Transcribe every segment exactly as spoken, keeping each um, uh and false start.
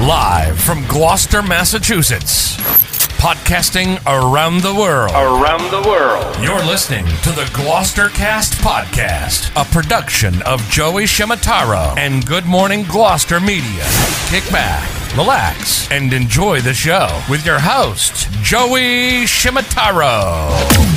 Live from Gloucester, Massachusetts. Podcasting around the world. Around the world. You're listening to the Gloucester Cast Podcast, a production of Joey Shimataro and Good Morning Gloucester Media. Kick back, relax, and enjoy the show with your host, Joey Shimataro.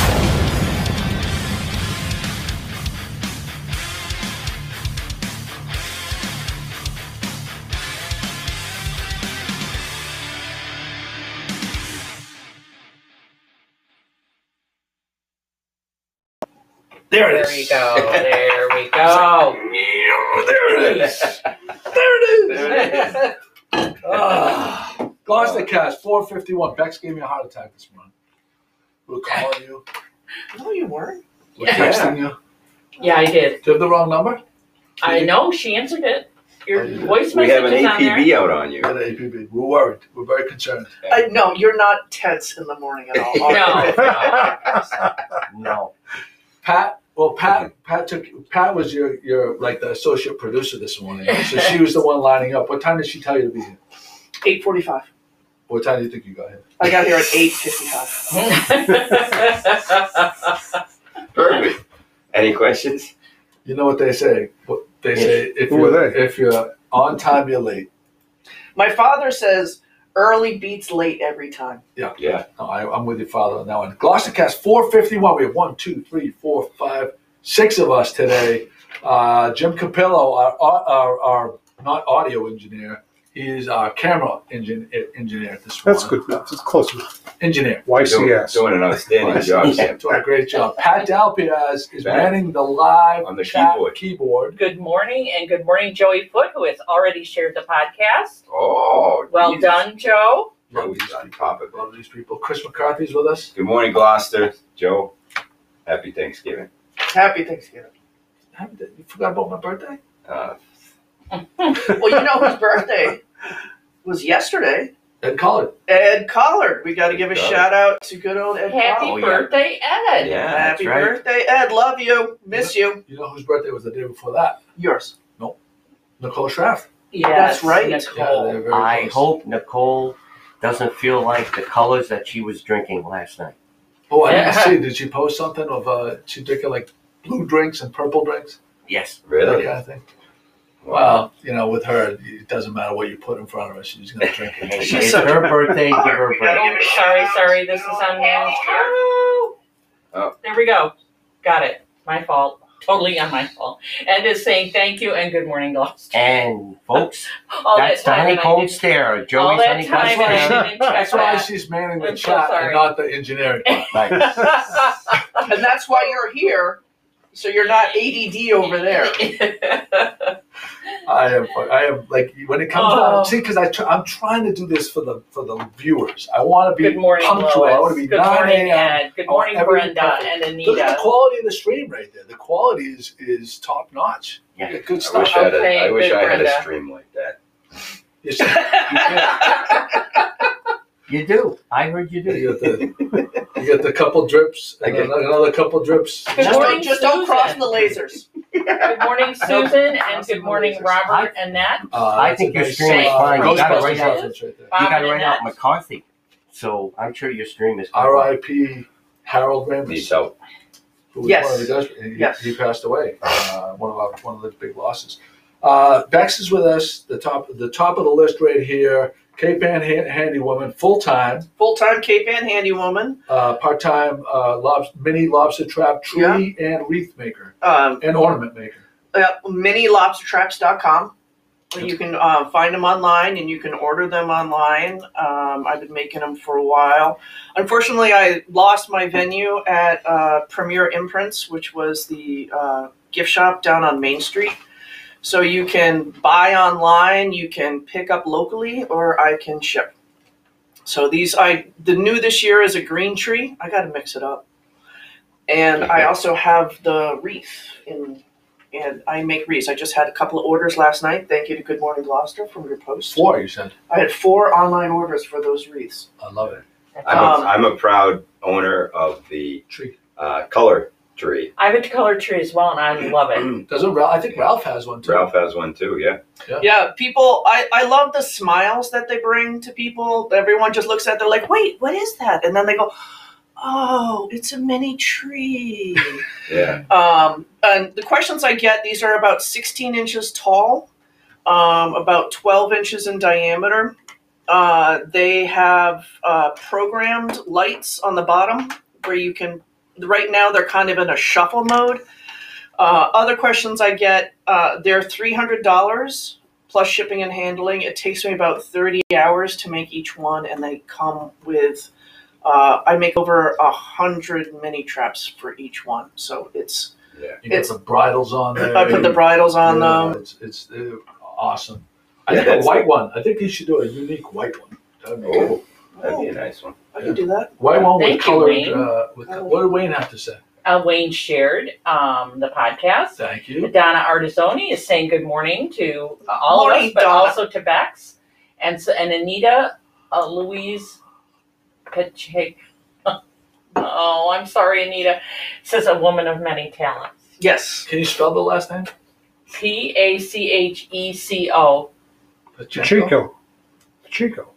There it is. There we go. There we go. There it is. There it is. There it is. Ah, Gloucester Cast, four fifty-one. Bex gave me a heart attack this morning. We were calling you. No, you weren't. We were texting you. Yeah, I did. Do you have the wrong number? I know. She answered it. Your Oh, you did. voice We message have an is on A P B there. out on you. At A P B. We're worried. We're very concerned. I, no, you're not tense in the morning at all. No. No. Pat, well, Pat, Pat took. Pat was your, your like the associate producer this morning, so she was the one lining up. What time did she tell you to be here? eight forty-five. What time do you think you got here? I got here at eight fifty-five. Perfect. Any questions? You know what they say? What they say? If Who are you're they? if you're on time, you're late. My father says early beats late every time. Yeah. Yeah. No, I, I'm with your father on that one. Gloucester Cast four fifty-one. We have one, two, three, four, five, six of us today. Uh, Jim Capillo, our, our, our not audio engineer, he's our camera engine, engineer this morning. That's good. That's close. Engineer. Y Doing, C S. doing an outstanding job, Sam. Doing a great job. Pat Dalpiaz is Pat. manning the live On the chat keyboard. keyboard. Good morning, and good morning, Joey Foot, who has already shared the podcast. Oh, Well Jesus. done, Joe. Love Joey's these on people. top of it. Love these people. Chris McCarthy's with us. Good morning, Gloucester. Joe, happy Thanksgiving. Happy Thanksgiving. You forgot about my birthday? Uh, Well, you know whose birthday was yesterday? Ed Collard. Ed Collard. We got to give a Ed Collard. shout out to good old Ed Happy Collard. yeah. birthday, Ed. yeah, that's Happy right. birthday, Ed. Love you. Miss you. You know whose birthday was the day before that? Yours. Nicole Schraff. Yes, That's right. Yeah, Nicole. they're very I close. hope Nicole doesn't feel like the colors that she was drinking last night. Oh, I didn't Yeah. see. Did she post something of uh, she drinking like blue drinks and purple drinks? Yes. That Really? kind of thing. Well, you know, with her, it doesn't matter what you put in front of her; she's going to drink Hey, it. She's it's such her a- birthday. Give her a We gotta break. give Oh, sorry, sorry. This is on me. Oh. Oh. There we go. Got it. My fault. Totally on my fault. Ed is saying thank you and good morning, Gloucester. And folks, All that's the that time and I honeycomb did- stare. all Joey's that honeycomb time and I stare. didn't check That's why that. she's manning the I'm so chat sorry. and not the engineering part. Right. And that's why you're here, so you're not A D D over there. I am, I am like when it comes Oh. down. See, because I tr- I'm trying to do this for the for the viewers. I want to be Good morning, punctual. I want to Lois. be Good nine morning, a.m. Ed. Good I want morning, everything Brenda perfect. and Look at Anita. the quality of the stream right there. The quality is is top notch. Yeah. You get good I stuff. wish I had a, Okay, I wish good I had a Brenda. stream like that. You see- You do. I heard you do. You get the you get the couple drips and I get- another, another couple drips. Good Just morning, don't, just don't Susan. cross the lasers. Good morning, Susan, and good morning, Robert and Nat. Uh, I that's think a your nice, stream is uh, fine. You gotta Ghostbusters write out- reference right there. Bob You got to and write out Annette. McCarthy. So I'm sure your stream is fine. R I P Harold Needs Ramis, help. who was Yes. one of the guys. He, Yes. he passed away. Uh, one of our, one of the big losses. Uh, Bex is with us. The top the top of the list right here. Cape Ann ha- handy woman, full time, Full-time Cape Ann handy woman. uh, part time uh, lob- mini lobster trap tree and wreath maker Um, and ornament maker. uh, mini lobster traps dot com. You can uh, find them online and you can order them online. Um, I've been making them for a while. Unfortunately, I lost my venue at uh, Premier Imprints, which was the uh, gift shop down on Main Street. So you can buy online, you can pick up locally, or I can ship. So these, I the new this year is a green tree. I got to mix it up. And I also have the wreath in. And I make wreaths. I just had a couple of orders last night. Thank you to Good Morning Gloucester from your post. Four, you said. I had four online orders for those wreaths. I love it. I'm, Um, a, I'm a proud owner of the Tree. uh, color tree. I have a colored tree as well, and I love it. Doesn't Ralph? I think Ralph has one too. Ralph has one too. Yeah. Yeah, people, I, I love the smiles that they bring to people. Everyone just looks at it, they're like, wait, what is that? And then they go, oh, it's a mini tree. Yeah. Um, and the questions I get, these are about sixteen inches tall, um, about twelve inches in diameter. Uh, they have uh, programmed lights on the bottom where you can, right now they're kind of in a shuffle mode. Uh, other questions I get, uh, they're three hundred dollars plus shipping and handling. It takes me about thirty hours to make each one, and they come with, uh, I make over a hundred mini traps for each one. So it's, Yeah. You got It's- the bridles on there. I put the bridles on Yeah, them. It's, it's they're awesome. I Yeah, think a that's white the- one. I think he should do a unique white one. That'd be Oh, cool. that'd be a nice one. I can do that. White one with Thank you, colored. Wayne. Uh, with, what did Wayne have to say? Uh, Wayne shared um, the podcast. Thank you. Donna Artisoni is saying good morning to uh, all of Morning, us, but Donna. also to Bex. And so, and Anita uh, Louise Pachek. Oh, I'm sorry, Anita. Says a woman of many talents. Yes. Can you spell the last name? P A C H E C O. Pacheco? Chico. Chico.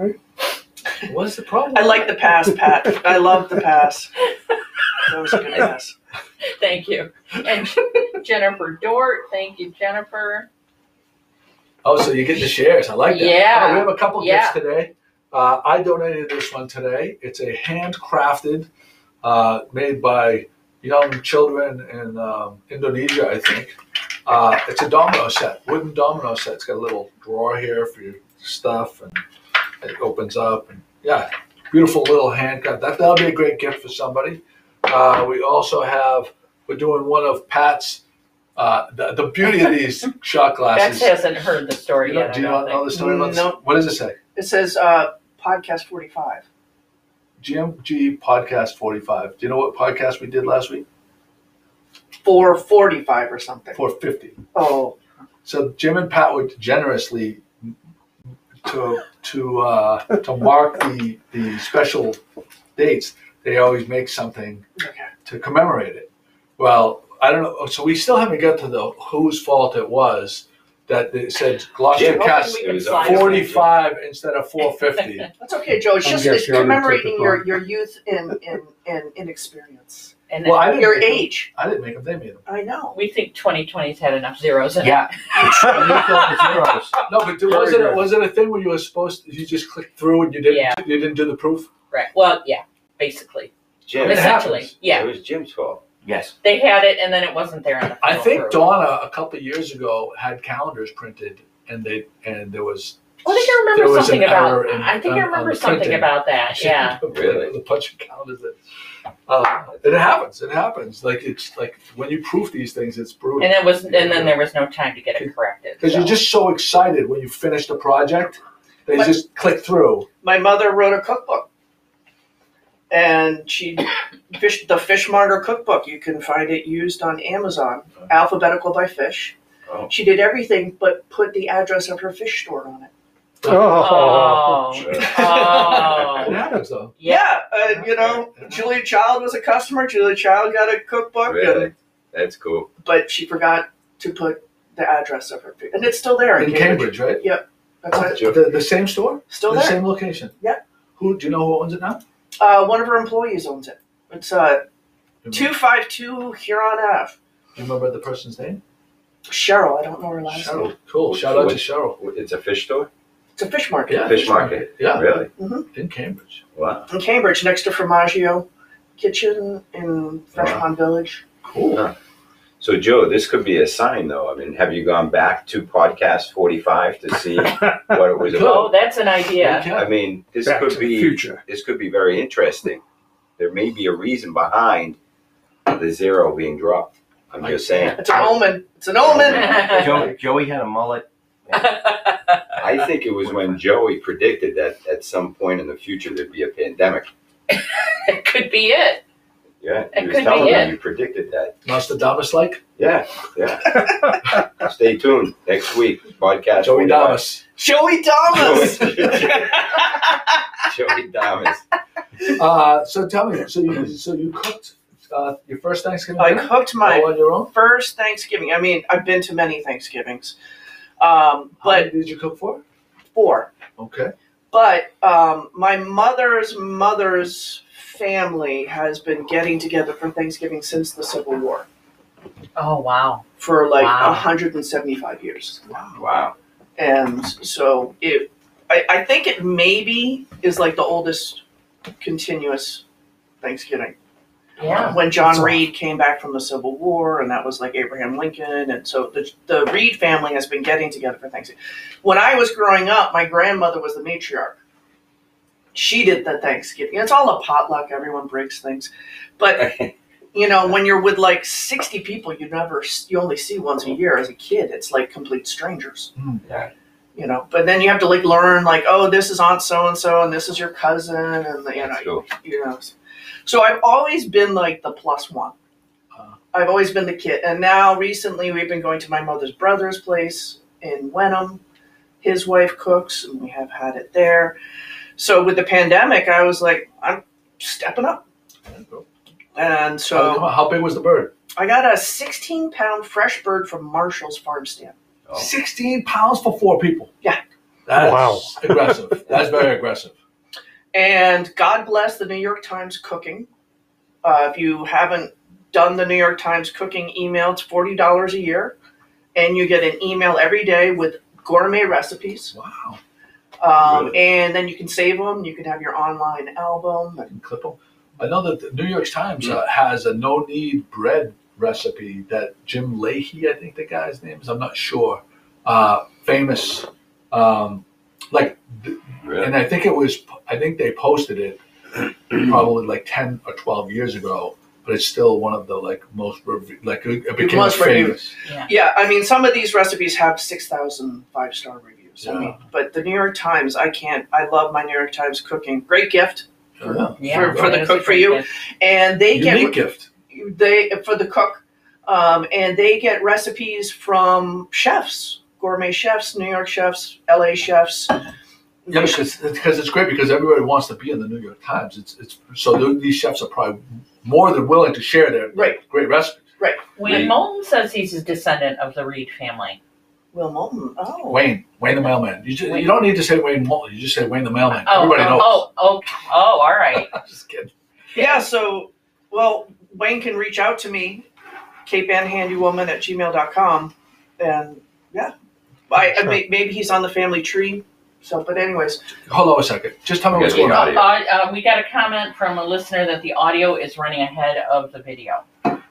What's the problem? I like the pass, Pat. I love the pass. That was a good pass. Thank you. And Jennifer Dort. Thank you, Jennifer. Oh, so you're getting the shares. I like that. Yeah. Oh, we have a couple Yeah. gifts today. Uh, I donated this one today. It's a handcrafted, uh, made by young children in um, Indonesia, I think. Uh, it's a domino set, wooden domino set. It's got a little drawer here for your stuff, and it opens up. And yeah, beautiful little handcraft. That that'll be a great gift for somebody. Uh, we also have. We're doing one of Pat's. Uh, the, the beauty of these shot Bex glasses. hasn't heard the story You know, yet. do you I not don't know think. the story? About No. What does it say? It says uh, podcast forty-five. G M G Podcast forty-five. Do you know what podcast we did last week? four forty-five or something. four fifty. Oh, So Jim and Pat would generously to to uh, to mark the the special dates. They always make something okay. to commemorate it. Well, I don't know. So we still haven't got to the whose fault it was that it said Gloucester Jim, Cast we it can was slide on- forty-five instead of four fifty. That's okay, Joe. It's I'm just guessing it's you're on the commemorating typical- your, your youth and, and, and inexperience. And Well, I didn't Your make them. age. I didn't make them. They made them. I know. we think twenty twenty's had enough zeros in it. Yeah. Zeros. No, but Very was it good. was it a thing where you were supposed to, you just clicked through and you didn't Yeah. you didn't do the proof? Right. Well, yeah, basically. Jim, It it Essentially. happens. Yeah. was Jim's fault. Yes. They had it and then it wasn't there on the I final think proof. Donna a couple of years ago had calendars printed, and they and there was. I think I there remember was something an about. error in- I think on- I on remember the something printing. about that. Yeah. Really? The punch calendars that. Uh, it happens. It happens. Like it's like when you proof these things, it's brutal. And it was, and then there was no time to get it corrected. Because so. you're just so excited when you finish the project, they But- just click through. My mother wrote a cookbook. And she fish the Fishmonger cookbook. You can find it used on Amazon, alphabetical by fish. Oh. She did everything but put the address of her fish store on it. Oh. It Oh. happens though. Yeah, uh, you know, Julia Child was a customer. Julia Child got a cookbook, Really? and, That's cool. but she forgot to put the address of her fish, and it's still there In Cambridge, right? That's Sure. it. The, the same store? Still the there. same location? Yeah. Who, do you know who owns it now? Uh, one of her employees owns it. It's uh, Do you two five two Huron Ave. Do you remember the person's name? Cheryl, I don't know her last name. Cheryl. Cool. Shout out to Cheryl. It's a fish store? It's a fish market Yeah, Fish market. Yeah, Really? in Cambridge. Wow. in Cambridge, next to Formaggio Kitchen in Fresh Wow. Pond Village. Cool. Huh. So, Joe, this could be a sign, though. I mean, have you gone back to podcast forty-five to see what it was Cool. Oh, about? that's an idea. Okay. I mean, this Back could to the be future. this could be very interesting. There may be a reason behind the zero being dropped. I'm just saying. It's an omen. It's an omen. Joe, Joey had a mullet. I think it was when Joey predicted that at some point in the future there'd be a pandemic. It could be it. Yeah, It he was could be telling me it. you predicted that. Nostradamus like? Yeah, yeah. Stay tuned next week. Podcast. Joey forty-five. Damas. Joey Thomas. Joey Damas. Uh, so tell me, so you so you cooked uh, your first Thanksgiving? I dinner? cooked my All on your own? first Thanksgiving. I mean, I've been to many Thanksgivings, um, How but many did you cook for? four. Okay. But um, my mother's mother's family has been getting together for Thanksgiving since the Civil War Oh wow. for like Wow. one hundred seventy-five years. Wow. And so it, I, I think it maybe is like the oldest continuous Thanksgiving. Yeah. When John That's Reed came back from the Civil War, and that was like Abraham Lincoln, and so the the Reed family has been getting together for Thanksgiving. When I was growing up, my grandmother was the matriarch. She did the Thanksgiving. It's all a potluck. Everyone breaks things, but you know, when you're with like sixty people, you never you only see once a year. As a kid, it's like complete strangers. Mm. Yeah. You know, but then you have to like learn like, oh, this is Aunt so and so, and this is your cousin, and the, you know, That's cool. you know. So I've always been like the plus one. Uh, I've always been the kid. And now recently we've been going to my mother's brother's place in Wenham. His wife cooks, and we have had it there. So with the pandemic, I was like, I'm stepping up. there you go. And So, come so on, how big was the bird? I got a sixteen pound fresh bird from Marshall's farm stand. Oh. sixteen pounds for four people. Yeah. That's Wow. aggressive. That's very aggressive. And God bless the New York Times Cooking. Uh, if you haven't done the New York Times Cooking email, it's forty dollars a year. And you get an email every day with gourmet recipes. Wow. Um, Really? And then you can save them. You can have your online album. I can clip them. I know that the New York Times uh, has a no-knead bread recipe that Jim Leahy, I think the guy's name is, I'm not sure, uh, famous, um, like, th- Really? and I think it was, I think they posted it probably like ten or twelve years ago, but it's still one of the like most, rev- like it it became Most reviewed. famous. Yeah. Yeah, I mean, some of these recipes have six thousand five-star reviews. I Yeah. mean, but the New York Times, I can't. I love my New York Times Cooking. Great gift. Yeah. Yeah. For- for the It is cook a for great you. gift. And they Unique get gift. they for the cook, um, and they get recipes from chefs, gourmet chefs, New York chefs, L A chefs. Yeah, because because it's great because everybody wants to be in the New York Times. It's it's so th- these chefs are probably more than willing to share their Right. great recipes. Wayne Reed. Moulton says he's a descendant of the Reed family. Will Moulton. Oh, Wayne, Wayne the mailman. You just, Wayne. you don't need to say Wayne Moulton. You just say Wayne the mailman. Oh, Everybody oh, knows. oh, oh, oh, all right. I'm just kidding. yeah. So, well, Wayne can reach out to me, cape ann handywoman at gmail dot com, and yeah, I, I Sure. may, maybe he's on the family tree. So, but anyways, Hold on a second. Just tell me Okay, what's we going got on. it. Uh, uh, we got a comment from a listener that the audio is running ahead of the video. That's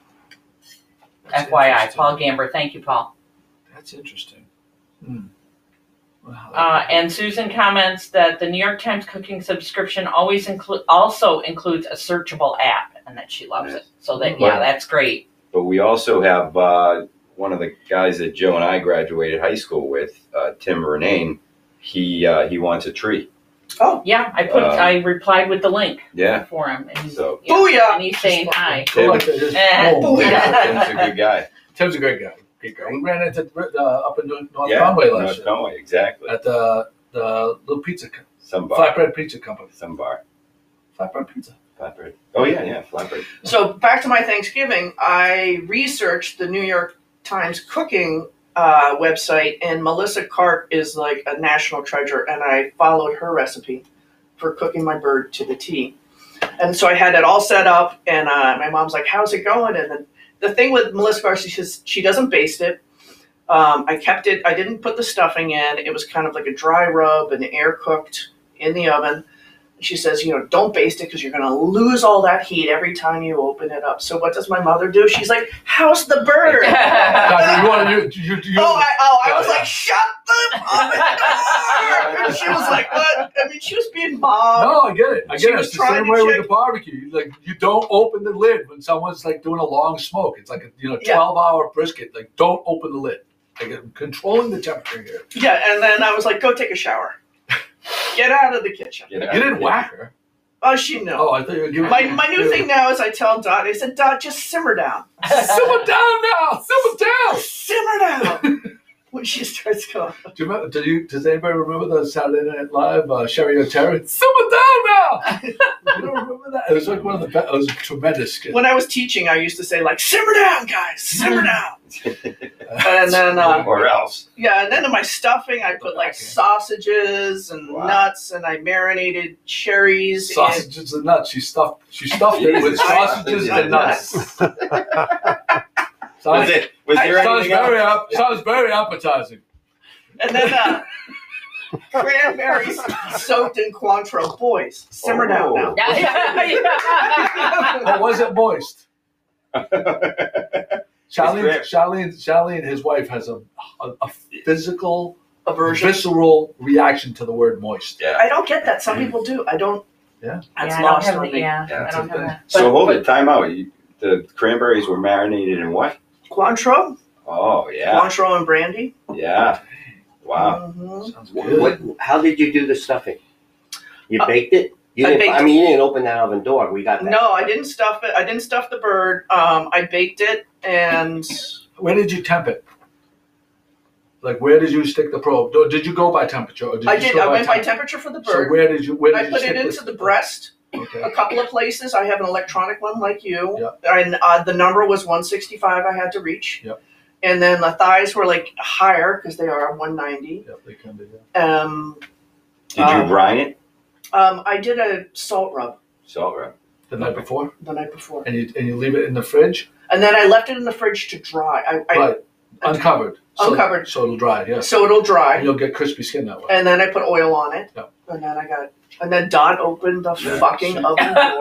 F Y I, interesting. Paul Gamber. Thank you, Paul. That's interesting. Hmm. Wow, Uh, and Susan comments that the New York Times cooking subscription always include also includes a searchable app, and that she loves it. So that yeah, Right. that's great. But we also have uh, one of the guys that Joe and I graduated high school with, uh, Tim Renane. He uh, he wants a tree. Yeah, I put Uh, I replied with the link Yeah. for him, and he's So- yeah, Booyah! and he's saying hi. Go like that, just Eh. boom. Booyah. Tim's a good guy. Tim's a great guy. Great guy. We ran into uh, up in North Yeah. Conway last North year Conway, exactly. at the the little pizza, co- Some bar. flatbread pizza company. Some bar. Flatbread pizza. Flatbread. Oh yeah, yeah, flatbread. so back to my Thanksgiving. I researched the New York Times Cooking uh, website, and Melissa Cart is like a national treasure, and I followed her recipe for cooking my bird to the T. And so I had it all set up, and uh, my mom's like, "How's it going?" And then the thing with Melissa Cart, she says she doesn't baste it. Um, I kept it. I didn't put the stuffing in. It was kind of like a dry rub and air cooked in the oven. She says, you know, don't baste it because you're going to lose all that heat every time you open it up. So what does my mother do? She's like, "How's the bird?" God, you want to, you, you, you, Oh, I, oh, I Yeah, was yeah. like, "Shut the fuck up!" And she was like, "What?" I mean, she was being mom. No, I get it. I She get it. was It's the trying same to way with check- the barbecue. You, Like you don't open the lid when someone's like doing a long smoke. It's like a you know Yeah. twelve hour brisket. Like don't open the lid. Like I'm controlling the temperature here. Yeah, and then I was like, "Go take a shower. Get out of the kitchen." Get You out. didn't whack her. Oh, she knew. Oh, I thought you were giving. My my new thing now is I tell Dot. I said, "Dot, just simmer down. Simmer down now. Simmer down. Simmer down." when she starts going. Do you remember? Do you? Does anybody remember the Saturday Night Live? Uh, Sherry O'Terry, simmer down now. You don't remember that? It was like one of the best. It was a tremendous skit. When I was teaching, I used to say like, "Simmer down, guys, simmer down." And then, uh, or else. yeah, and then in my stuffing, I put like sausages and Wow. nuts, and I marinated cherries. And Sausages and nuts. She stuffed. She stuffed it with Jesus. sausages and nuts. Was Sounds, it? Was I- there sounds anything very. else? Up, sounds very appetizing. And then uh, cranberries soaked in Cointreau. Boys, simmer down now. Yeah, yeah, yeah. Or was it moist? Charlene, great. Charlene, Charlene, his wife has a, a, a physical, Aversion. visceral reaction to the word moist. Yeah. I don't get that. Some people do. I don't. Yeah. That's Yeah, I don't lost have on the- me. Yeah, Yeah, I that's don't a have thing. that. So But- hold but- it. Time out. You, the cranberries were marinated in what? Cointreau, Oh yeah, Cointreau and brandy. yeah. Wow. Mhm. Sounds good. What? How did you do the stuffing? You Uh, baked it. You I didn't. baked I mean, you didn't open that oven door. We got that. No, I didn't stuff it. I didn't stuff the bird. Um, I baked it, and Where did you temp it? Like, where did you stick the probe? Or did you go by temperature? Or did I you just did. go I went by temp- temperature for the So bird. where did you? Where did I you put stick it into this- the breast. Okay. A couple of places. I have an electronic one like you, Yeah. and uh, the number was one sixty-five. I had to reach. Yep. And then the thighs were like higher because they are one ninety. Yeah, they can be. Yeah. Um, Did you Um, brine it? um, I did a salt rub Salt rub. The night before, the night before, and you and you leave it in the fridge, and then I left it in the fridge to dry. I, I right? Uncovered. So, Uncovered. So it'll dry. Yes. so it'll And dry, you'll get crispy skin that way. and then I put oil on it, Yep. and then I got, and then Don opened the Yeah. fucking oven door.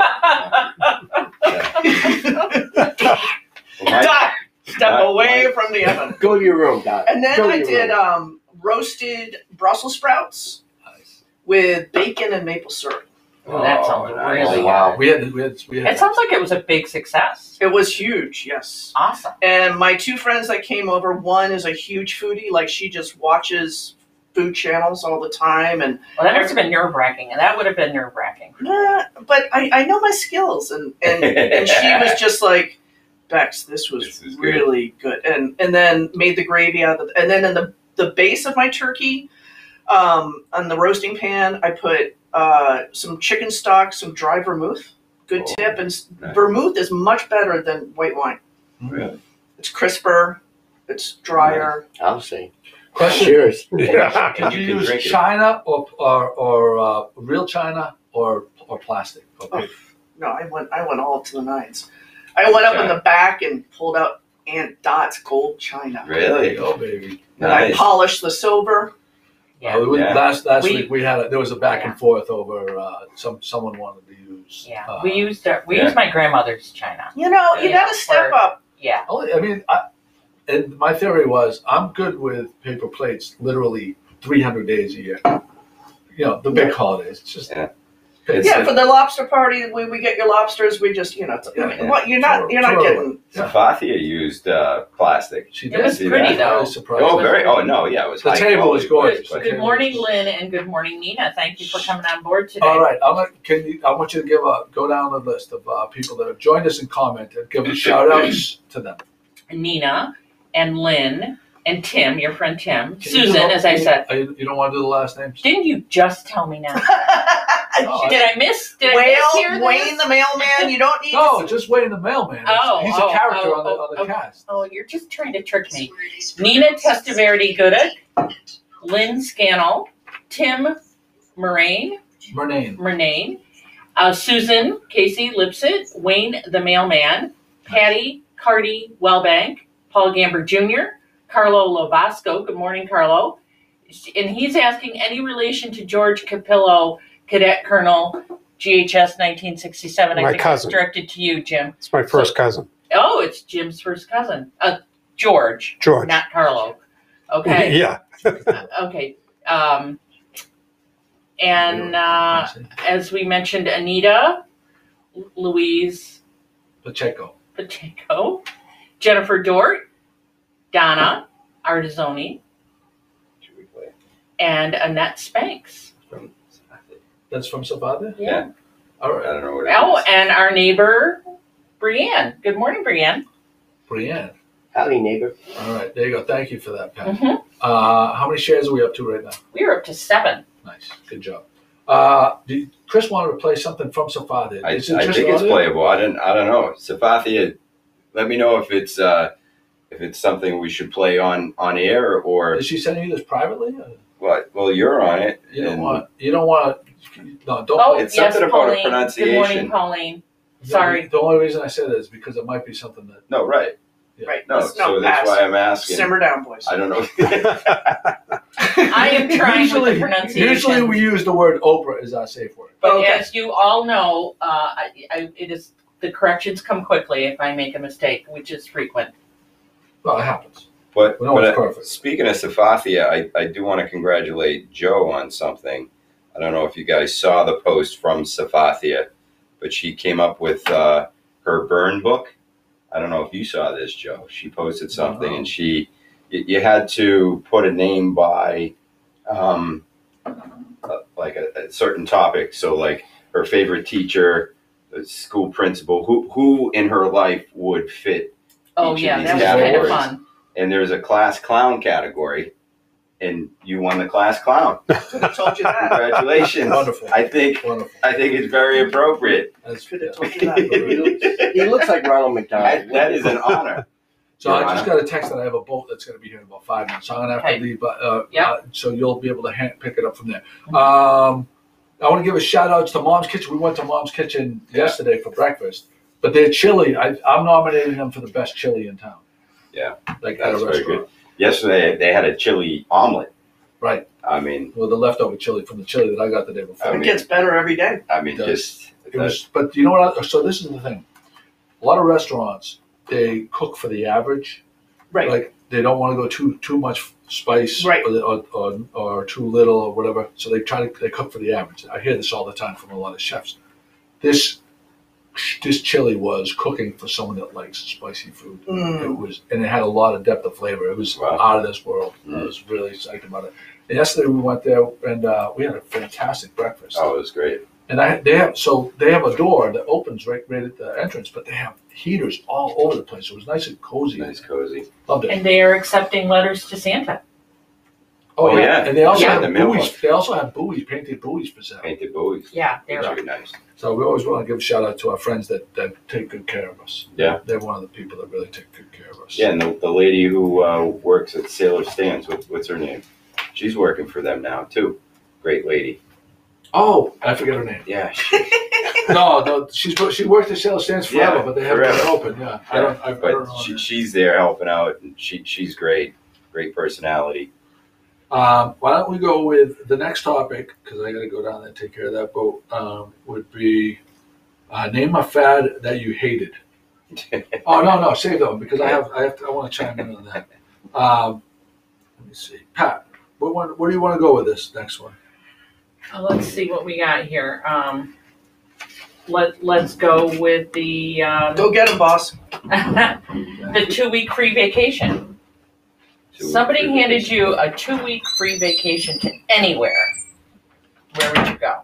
Well, my- Don, step my- away my- from the oven. Go to your room, Doc. And then Go to I your did room. um, roasted Brussels sprouts Nice. with bacon and maple syrup. Oh, that sounds nice. really Wow. We had we had we had. It sounds like it was a big success. It was huge, yes. Awesome. And my two friends that came over, one is a huge foodie, like she just watches food channels all the time, and Well, that must have been nerve wracking, and that would have been nerve wracking. nah, but I, I know my skills, and, and, and she was just like, Bex, this was This is good." really good. And and then made the gravy out of it. And then in the, the base of my turkey, um, on the roasting pan, I put uh, some chicken stock, some dry vermouth. Good Oh, tip. And s- nice. vermouth is much better than white wine. Really? It's crisper, it's drier. I'll see. Question. Cheers. Yeah. Did You you can use drink it. China or or, or uh, real China or or plastic? Oh, Okay. no, I went I went all to the nines. I went up in the back and pulled out Aunt Dot's gold china. There you Really? go, baby. And I Nice. polished the silver. Yeah. Uh, we- Yeah. Last last We- week we had a, there was a back Yeah. and forth over uh, some someone wanted to use. Yeah. uh, we used uh, we yeah. used my grandmother's china. You know, you Yeah, gotta step for- up. Yeah. Only, I mean, I, and my theory was I'm good with paper plates literally three hundred days a year. You know, the big holidays. It's just Yeah. it's Yeah, like- for the lobster party, when we get your lobsters, we just, you know, it's- Yeah. what you're not, you're not Throw it getting. Yeah. Safathia used uh, plastic. she It was See pretty that? I though. was surprised. Oh, very. Oh no, yeah, it was. The high table quality, was gorgeous. but- Good morning, Lynn, and good morning, Nina. Thank you for coming on board today. All right, I'm gonna, can you, I want you to give a go down the list of uh, people that have joined us and commented. and give shout outs to them. Nina and Lynn and Tim, your friend Tim, Can you Susan, do- as I said. Uh, You, you don't want to do the last names? Didn't you just tell me now? Oh, Did I miss? Did I miss Whale, hear Wayne this? the mailman, you don't need No, to. just Wayne the mailman. Oh, He's oh, a character oh, on the oh, on the okay. cast. Oh, you're just trying to trick me. Nina Testaverde Goodek, Lynn Scannell, Tim Moraine, Murnane. Murnane, uh, Susan Casey Lipset, Wayne the Mailman, Patty Cardi Wellbank, Paul Gamber Junior, Carlo Lovasco. Good morning, Carlo. And he's asking any relation to George Capillo, Cadet Colonel, G H S nineteen sixty-seven. I My think cousin. it's directed to you, Jim. It's my first cousin, Oh, it's Jim's first cousin. Uh, George, George. not Carlo. Okay. Yeah. Okay. Um, and uh, as we mentioned, Anita, Louise Pacheco. Pacheco, Jennifer Dort, Donna Artizzoni, and Annette Spanks. From Safathia. That's from Safathia? Yeah. All I right. don't know what it Oh, is. and our neighbor, Brienne. Good morning, Brienne. Brienne. Howdy, neighbor. All right, there you go. Thank you for that, Pat. Mhm. Uh, how many shares are we up to right now? We're up to seven. Nice, good job. Uh, do you- Chris wanted to play something from Safathia. I, I Is think it just it's audio? playable. I don't. I don't know. Safathia, let me know if it's uh, if it's something we should play on on air or Is she sending you this privately? Or what. Well, you're on it. You don't and want. You don't want. No, don't. Oh, play. It's yes, something about a Pauline. Good morning, pronunciation. Pauline. Sorry. The only reason I said that is because it might be something that. No, right. Right. No, Let's so not that's pass. why I'm asking. Simmer down, boys. I don't know. I am trying usually, with the pronunciation. Usually we use the word Oprah as our safe word. But Okay. as you all know, uh, I, I, it is the corrections come quickly if I make a mistake, which is frequent. Well, it happens. But, We know but it's uh, perfect. speaking of Safathia, I, I do want to congratulate Joe on something. I don't know if you guys saw the post from Safathia, but she came up with uh, her burn book. I don't know if you saw this, Joe. She posted something, No. and she you, you had to put a name by um, uh, like a, a certain topic. So, like her favorite teacher, the school principal, who who in her life would fit. Oh Each of yeah, these that was kind of categories. fun. And there's a class clown category, and you won the class clown. I told you that. Congratulations! Wonderful. I think Wonderful. I think it's very appropriate. That's, Could yeah. have told you that. He looks like Ronald McDonald. That, that is an honor. So I Your just Honor. got a text that I have a boat that's going to be here in about five minutes. So I'm going to have Okay. to leave, but uh, Yep. uh, so you'll be able to hand, pick it up from there. Um, I want to give a shout out to Mom's Kitchen. We went to Mom's Kitchen Yeah. yesterday for breakfast, but their chili, I, I'm nominating them for the best chili in town. Yeah, like at a that's very restaurant. Yesterday they had a chili omelet. Right. I mean, Well, the leftover chili from the chili that I got the day before. I It mean- gets better every day. I mean, It does. just It was, but you know what? I, so this is the thing. A lot of restaurants, they cook for the average. Right. Like they don't want to go too too much spice, Right. or, or, or or too little or whatever. So they try to they cook for the average. I hear this all the time from a lot of chefs. This this chili was cooking for someone that likes spicy food. Mm. It was, and it had a lot of depth of flavor. It was Wow. out of this world. I Mm. was really psyched about it. And yesterday we went there and uh, we had a fantastic breakfast. oh, it was great. And I, they have so they have a door that opens right right at the entrance, but they have heaters all over the place. It was nice and cozy. Nice, cozy. Loved it. And they are accepting letters to Santa. Oh, yeah. And they also Yeah, have the mailbox. buoys. They also have buoys, painted buoys for sale. Painted buoys. Yeah, That's they're very nice. So we always want to give a shout out to our friends that, that take good care of us. Yeah. They're one of the people that really take good care of us. Yeah, and the, the lady who uh, works at Sailor Stands, what, what's her name? She's working for them now too. Great lady. Oh, I forget her name. Yeah. She, No, no, she's she worked at Sailor Stands forever, Yeah, but they haven't forever. been open. Yeah, I don't. I, I don't but know. she, that. she's there helping out, and she she's great. Great personality. Um, why don't we go with the next topic, because I got to go down there and take care of that boat, um, would be uh, name a fad that you hated. Oh, no, no, save that one, because I have, I have to, I want to chime in on that. Um, let me see. Pat, what, one, where do you want to go with this next one? Uh, let's see what we got here. Um, let Let's go with the um, Go get him, boss. the two week free vacation. Two-week Somebody free handed vacation. you a two week free vacation to anywhere. Where would you go?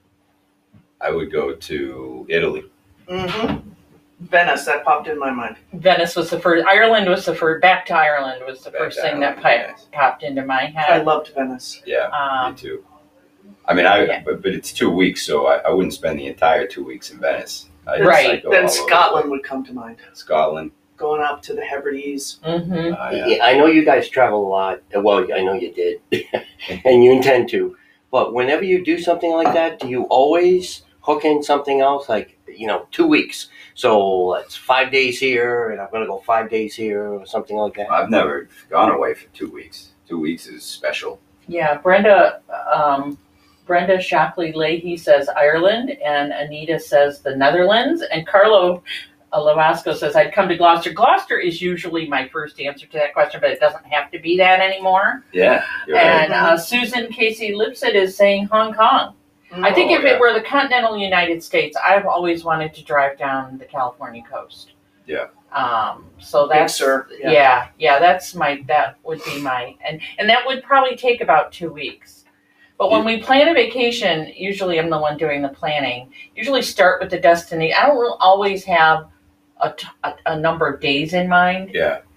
I would go to Italy. Mm-hmm. Venice, that popped in my mind. Venice was the first. Ireland was the first. Back to Ireland was the Back first to thing that Ireland, pi- yes. popped into my I head. loved Venice. Yeah, Um, me too. I mean, I yeah. but, but it's two weeks, so I, I wouldn't spend the entire two weeks in Venice. I'd Right. cycle all Then over Scotland would come to mind. Scotland. Going up to the Hebrides. hmm Uh, yeah. Yeah, I know you guys travel a lot. Well, I know you did, and you intend to. But whenever you do something like that, do you always hook in something else? Like, you know, two weeks. So it's five days here, and I'm going to go five days here, or something like that. I've never gone away for two weeks. Two weeks is special. Yeah, Brenda. Um, Brenda Shockley Leahy says Ireland, and Anita says the Netherlands, and Carlo Lavasco says I'd come to Gloucester. Gloucester is usually my first answer to that question, but it doesn't have to be that anymore. Yeah, you're right. And uh, Susan Casey Lipset is saying Hong Kong. I think Oh, if yeah. it were the continental United States, I've always wanted to drive down the California coast. Yeah. Um, so Big that's Sur, yeah. yeah. yeah, That's my that would be my and and that would probably take about two weeks. But when we plan a vacation, usually I'm the one doing the planning. Usually start with the destination. I don't always have a, t- a, a number of days in mind. Yeah.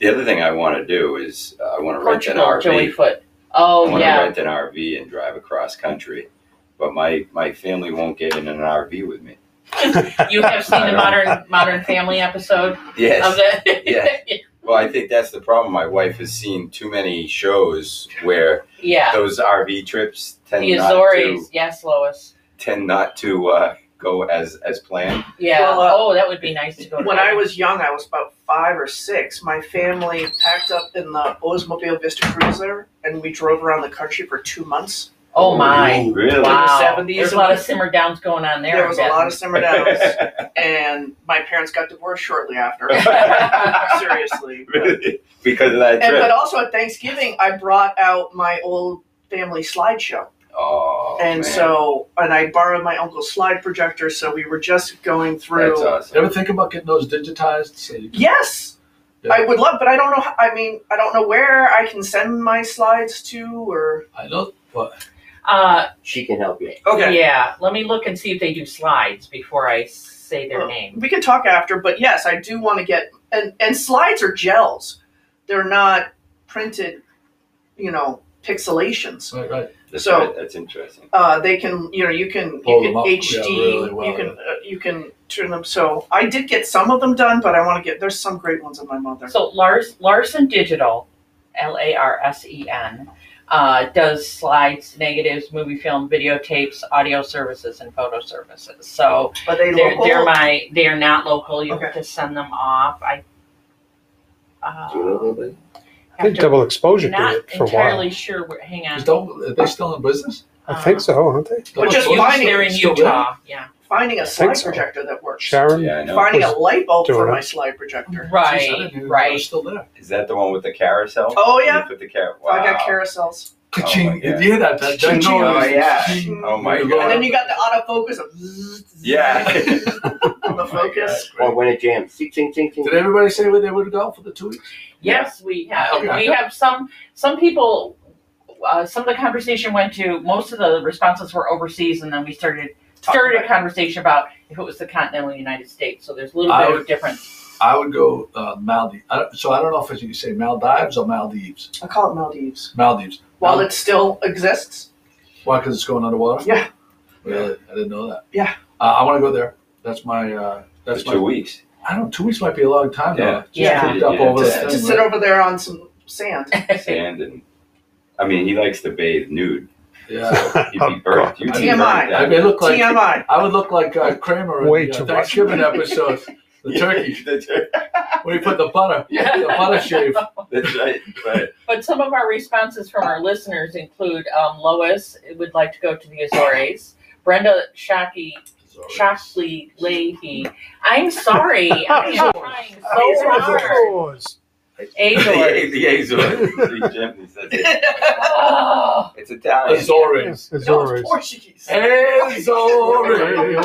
The other thing I want to do is uh, I want to rent an Portugal, R V. Joey Foot. I Oh want yeah. to rent an R V and drive across country, but my my family won't get in an R V with me. You have seen the Modern Modern Family episode Yes. of it. Yeah. Well, I think that's the problem. My wife has seen too many shows where Yeah. those R V trips tend The not Azores. to Yes, Lois. tend not to uh, go as as planned. Yeah. Well, uh, oh, that would be nice to go to. When I was young, I was about five or six. My family packed up in the Oldsmobile Vista Cruiser, and we drove around the country for two months. Oh my. Really? Wow. seventies There's a and lot we- of simmer downs going on there. There was a I lot bet. of simmer downs, and my parents got divorced shortly after. Seriously. Really? Because of that And trip. but also at Thanksgiving, I brought out my old family slideshow. Oh, And man. so, and I borrowed my uncle's slide projector, so we were just going through. That's You awesome. ever think about getting those digitized? So you can, Yes, Yeah. I would love, but I don't know. How, I mean, I don't know where I can send my slides to, or I know, but Uh, She can help you. okay, Yeah. Let me look and see if they do slides before I say their Well, name. we can talk after. But yes, I do want to get and and slides are gels. They're not printed, you know, pixelations. right, right. That's, so- right. That's interesting. Uh, they can, you know, you can Pull you them can up, H D, yeah, really well, you can uh, you can turn them. So I did get some of them done, but I want to get. There's some great ones on my mother. So Lars Larson Digital, L A R S E N, uh, does slides, negatives, movie film, videotapes, audio services, and photo services. So Are they they're local? they're my they're not local. You Okay. have to send them off. I uh, Do you know anybody? I think double exposure did not it for a entirely while. sure. Where, hang on. Is don't, are they still in business? I think so, aren't they? But just Double finding- They're in still there? Utah. Yeah. Finding a I slide think so. projector that works. Sharon? Yeah, I know. Finding a light bulb doing for it. my slide projector. Jeez, I Right. didn't even know it Right. was still there. Is that the one with the carousel? Oh, You yeah. put the car- wow. I got carousels. Ka-ching. my Did God. you hear that? That, that Ching, ching. noise. Oh, yeah. Ching. Oh, my You God. go And out. then you got the autofocus of zzz, zzz, Yeah. on the Oh my focus. God, Or great. when it jams. Sing, sing, sing, sing. Did everybody say where they would go for the two weeks? Yes, we have. Okay. We have some some people. Uh, some of the conversation went to most of the responses were overseas, and then we started started a conversation about if it was the continental United States. So there's a little I bit would- of difference. I would go uh, Maldives. I don't, so I don't know if you say Maldives or Maldives. I call it Maldives. Maldives. While Mal- it still exists. Why? Because it's going underwater. Yeah. Really? I didn't know that. Yeah. Uh, I want to go there. That's my. Uh, that's For my. two weeks. I don't know. Two weeks might be a long time. Yeah. Though. Just Yeah. cooped up Yeah, over to- this To thing, sit right? over there on some sand. Sand and. I mean, he likes to bathe nude. Yeah. He'd be burnt. You'd be T M I. burnt I out. may look like. T M I. I would look like uh, Kramer Way in the too uh, much. Thanksgiving episode. The turkey. The tur- When he put the butter. The butter shave. That's right. Right. But some of our responses from our listeners include um, Lois would like to go to the Azores. Brenda Shockey, Shockley Leahy. I'm sorry. I'm trying so hard. Azores. Azores. The Azores. See, Jim, he says it. Oh, It's Italian. Azores. Yes, No, it's Azores. Portuguese. Azores. Whoa,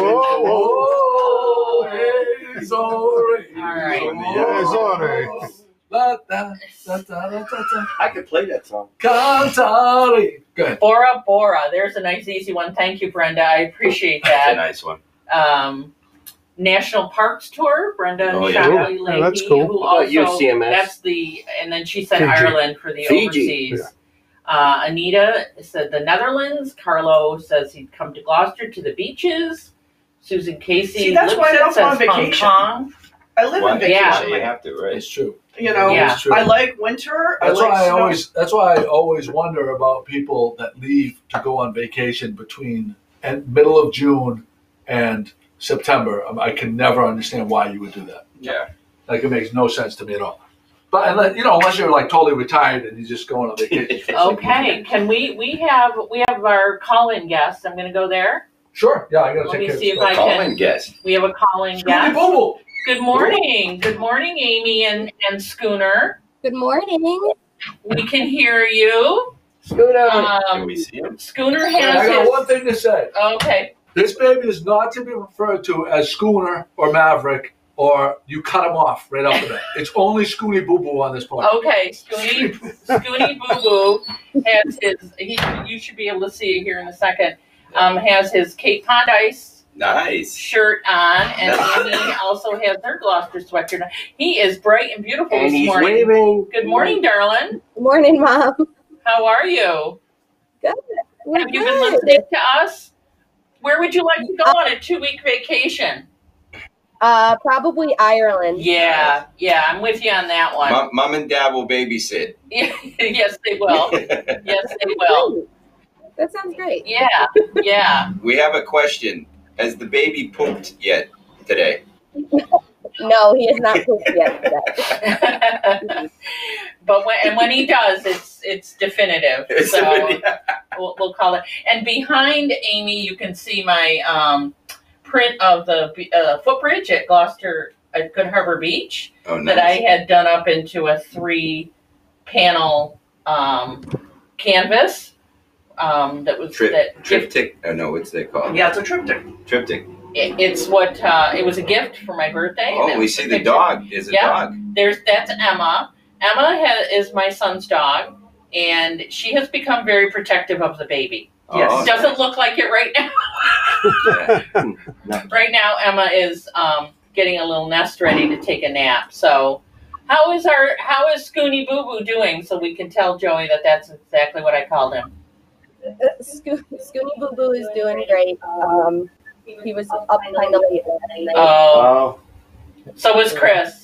whoa. Oh, Azores. All right. Azores. La, da, da, da, da, da. I could play that song. Cantare. Go ahead. Bora Bora. There's a nice easy one. Thank you, Brenda. I appreciate That's a that. nice one. Um, National Parks Tour. Brenda Oh, yeah. Shockley Yeah, Leahy, that's cool. who How about you, also C M S? that's the and then she said Fiji. Ireland for the Fiji. overseas. Uh, Anita said the Netherlands. Carlo says he'd come to Gloucester to the beaches. Susan Casey See, that's why I Lipset don't go on says Hong vacation. Kong. I live Why- in vacation. Yeah. You have to, right? It's true. You know, Yeah. It's true. I like winter. That's I like why I snow. always. That's why I always wonder about people that leave to go on vacation between and middle of June and September. I, I can never understand why you would do that. Yeah. Like it makes no sense to me at all. But unless, you know, unless you're like totally retired and you're just going on vacation. Okay, can we we have we have our call-in guest. I'm going to go there. Sure. Yeah, I got to Let take me care of see if this. I Call can- and guess. We have a call-in Scooby guest. Boo Boo. Good morning. Good morning, Amy and, and Schooner. Good morning. We can hear you. Scooter. Can Um, we see him? Schooner Hey, I has got his. one thing to say. Okay. This baby is not to be referred to as Schooner or Maverick or you cut him off right off the bat. It's only Scooby Boo Boo on this point. Okay, Scoony, Scoony Boo Boo has his. He, you should be able to see it here in a second. Um, has his Cape Cod Ice Nice. shirt on, and Amy also has her Gloucester sweatshirt on. He is bright and beautiful And this he's morning. waving. Good morning, darling. Good morning, Mom. How are you? We're Have you been good. listening to us? Where would you like to go on a two-week vacation? Uh, probably Ireland. Yeah, yeah, I'm with you on that one. Mom, Mom and Dad will babysit. Yes, they will. Yes, they will. Great. That sounds great. Yeah, yeah. We have a question. Has the baby pooped yet today? No, he has not pooped yet today. But when and when he does, it's it's definitive. So we'll, we'll call it. And behind Amy, you can see my um, print of the uh, footbridge at Gloucester at Good Harbor Beach Oh, nice. that I had done up into a three-panel um, canvas. Um, that was Tri- that gift. triptych. Oh, no, what's that called? Yeah, it's a triptych. Triptych. It, it's what uh, it was a gift for my birthday. and Oh, that we was see the the picture. dog. There's a Yeah. dog. There's that's Emma. Emma ha- is my son's dog, and she has become very protective of the baby. Yes. Oh, Doesn't look like it right now. yeah. Right now, Emma is um, getting a little nest ready to take a nap. So, how is our how is Scoony Boo Boo doing? So we can tell Joey that that's exactly what I called him. Uh, Sco- Scoony Boo Boo is doing great. Um, he was up kind of late last night. Oh, Oh, so was Chris.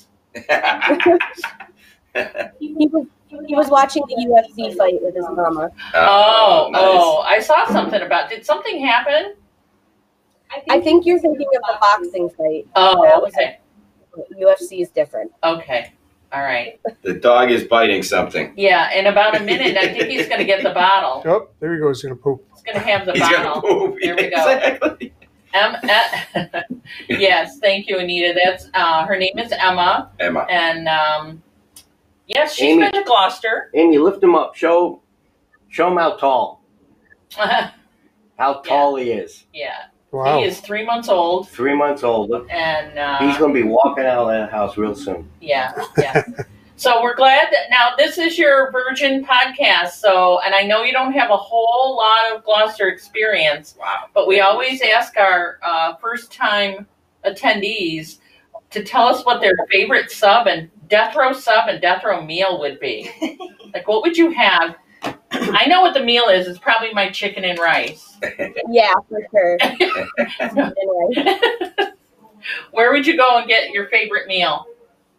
He was he was watching the U F C fight with his mama. Oh, nice. oh, I saw something about. Did something happen? I think you're thinking of the boxing fight. Oh, okay, U F C is different. okay, all right. The dog is biting something. Yeah, in about a minute, I think he's going to get the bottle. Oh, there he goes. He's gonna poop. He's going to have the He's bottle. gonna poop. There we go. Exactly. Em- eh, yes, thank you, Anita. That's uh, her name is Emma, Emma. and um, yes, she's Amy. been to Gloucester. Amy, lift him up. Show, show him how tall, how tall he is. Yeah, Wow. he is three months old, Three months old. Look, and uh, he's going to be walking out of that house real soon. yeah, yeah. So we're glad that now this is your Virgin podcast. So, and I know you don't have a whole lot of Gloucester experience, Wow. but we always ask our uh, first-time attendees to tell us what their favorite sub and death row sub and death row meal would be. Like, what would you have? I know what the meal is. It's probably my chicken and rice. Yeah, for sure. Anyway, Where would you go and get your favorite meal?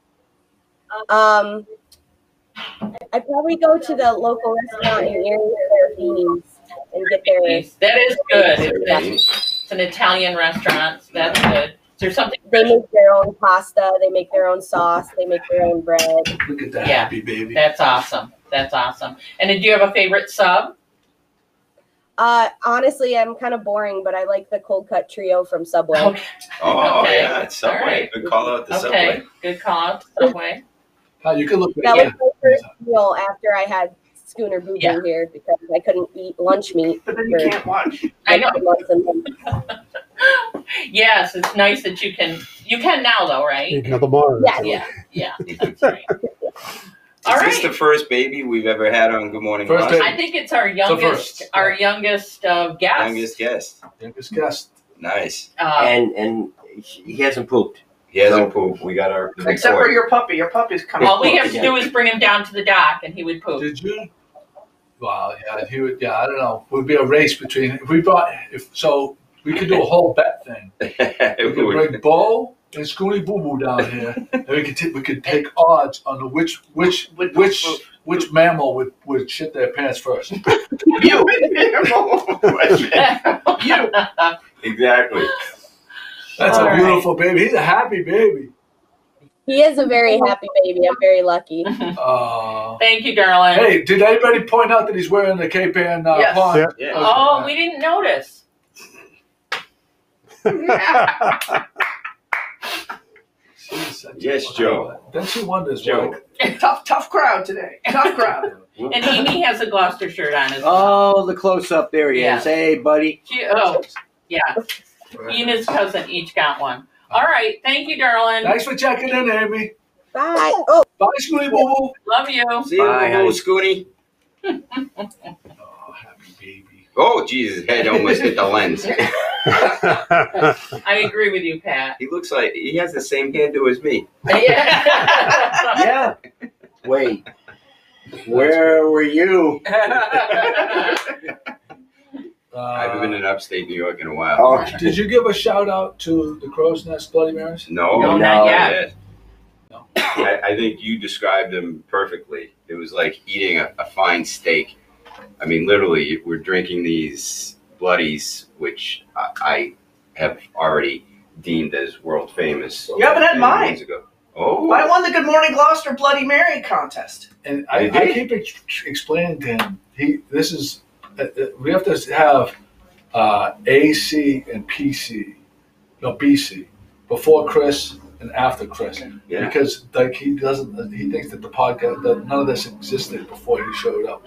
um, I'd probably go to the local restaurant in Erie, Serafini's, and get their. That is good. It's, it's an Italian restaurant. So that's good. Is there something? They make their own pasta. They make their own sauce. They make their own bread. Look at that Yeah. happy baby. That's awesome. That's awesome. And do you have a favorite sub? Uh, honestly, I'm kind of boring, but I like the cold cut trio from Subway. Okay. Oh, Okay. yeah. It's Subway. All right. Good call out the Okay. Subway. Good call out to Subway. How you can look at That it. was my first meal after I had Schooner Boo Boo Yeah. here because I couldn't eat lunch meat But then you for can't watch. I know. months and months. Yes, it's nice that you can. You can now, though, right? Need another bar. Yeah. Yeah. Yeah. That's right. All Is this right. the first baby we've ever had on Good Morning First Gloucester? baby. I think it's our youngest, first. our youngest uh, guest. Youngest guest. Youngest guest. Nice. Uh, And and he hasn't pooped. He hasn't pooped. We got our Except for report. your puppy. Your puppy's coming. all we have to do is bring him down to the dock, and he would poop. Did you? Wow, yeah, he would. Yeah, I don't know. It would be a race between if we brought if so we could do a whole bet thing. We could bring Bo and Scoony Boo Boo down here, and we could t- we could take odds on the which which Would- which which mammal would, would shit their pants first. You. you. Exactly. That's All a right. beautiful baby. He's a happy baby. He is a very happy baby. I'm very lucky. Uh, Thank you, darling. hey, did anybody point out that he's wearing the Cape Ann uh, Yes. pond? Yeah. Yeah. Oh, we didn't notice. She's such a- Yes, Joe. Then she wonders Joe. why. tough, tough crowd today. Tough crowd. And Amy has a Gloucester shirt on as well. Oh, the close up. There he Yeah. is. Hey, buddy. She, oh, yeah. He and his cousin each got one. All right. Thank you, darling. Thanks for checking in, Amy. Bye. Oh, Bye, Scoony Boo Boo. Love you. See you, Bye, little honey. Scoony. Oh, happy baby. Oh, Jesus, his head almost hit the lens. I agree with you, Pat. He looks like he has the same hairdo as me. Yeah. Yeah. Wait. Where were you? Uh, I haven't been in upstate New York in a while. Oh, Did you give a shout out to the Crow's Nest Bloody Marys? No, No, not yet. No. I, I think you described them perfectly. It was like eating a, a fine steak. I mean, literally, we're drinking these bloodies, which I, I have already deemed as world famous. You haven't had many mine. years ago. Oh, I won the Good Morning Gloucester Bloody Mary contest. And I, You I did? keep ex- explaining to him, he this is uh, uh, we have to have uh, A C and P C, no B C, before Chris and after Chris, yeah. because like he doesn't, he thinks that the podcast, that none of this existed before he showed up.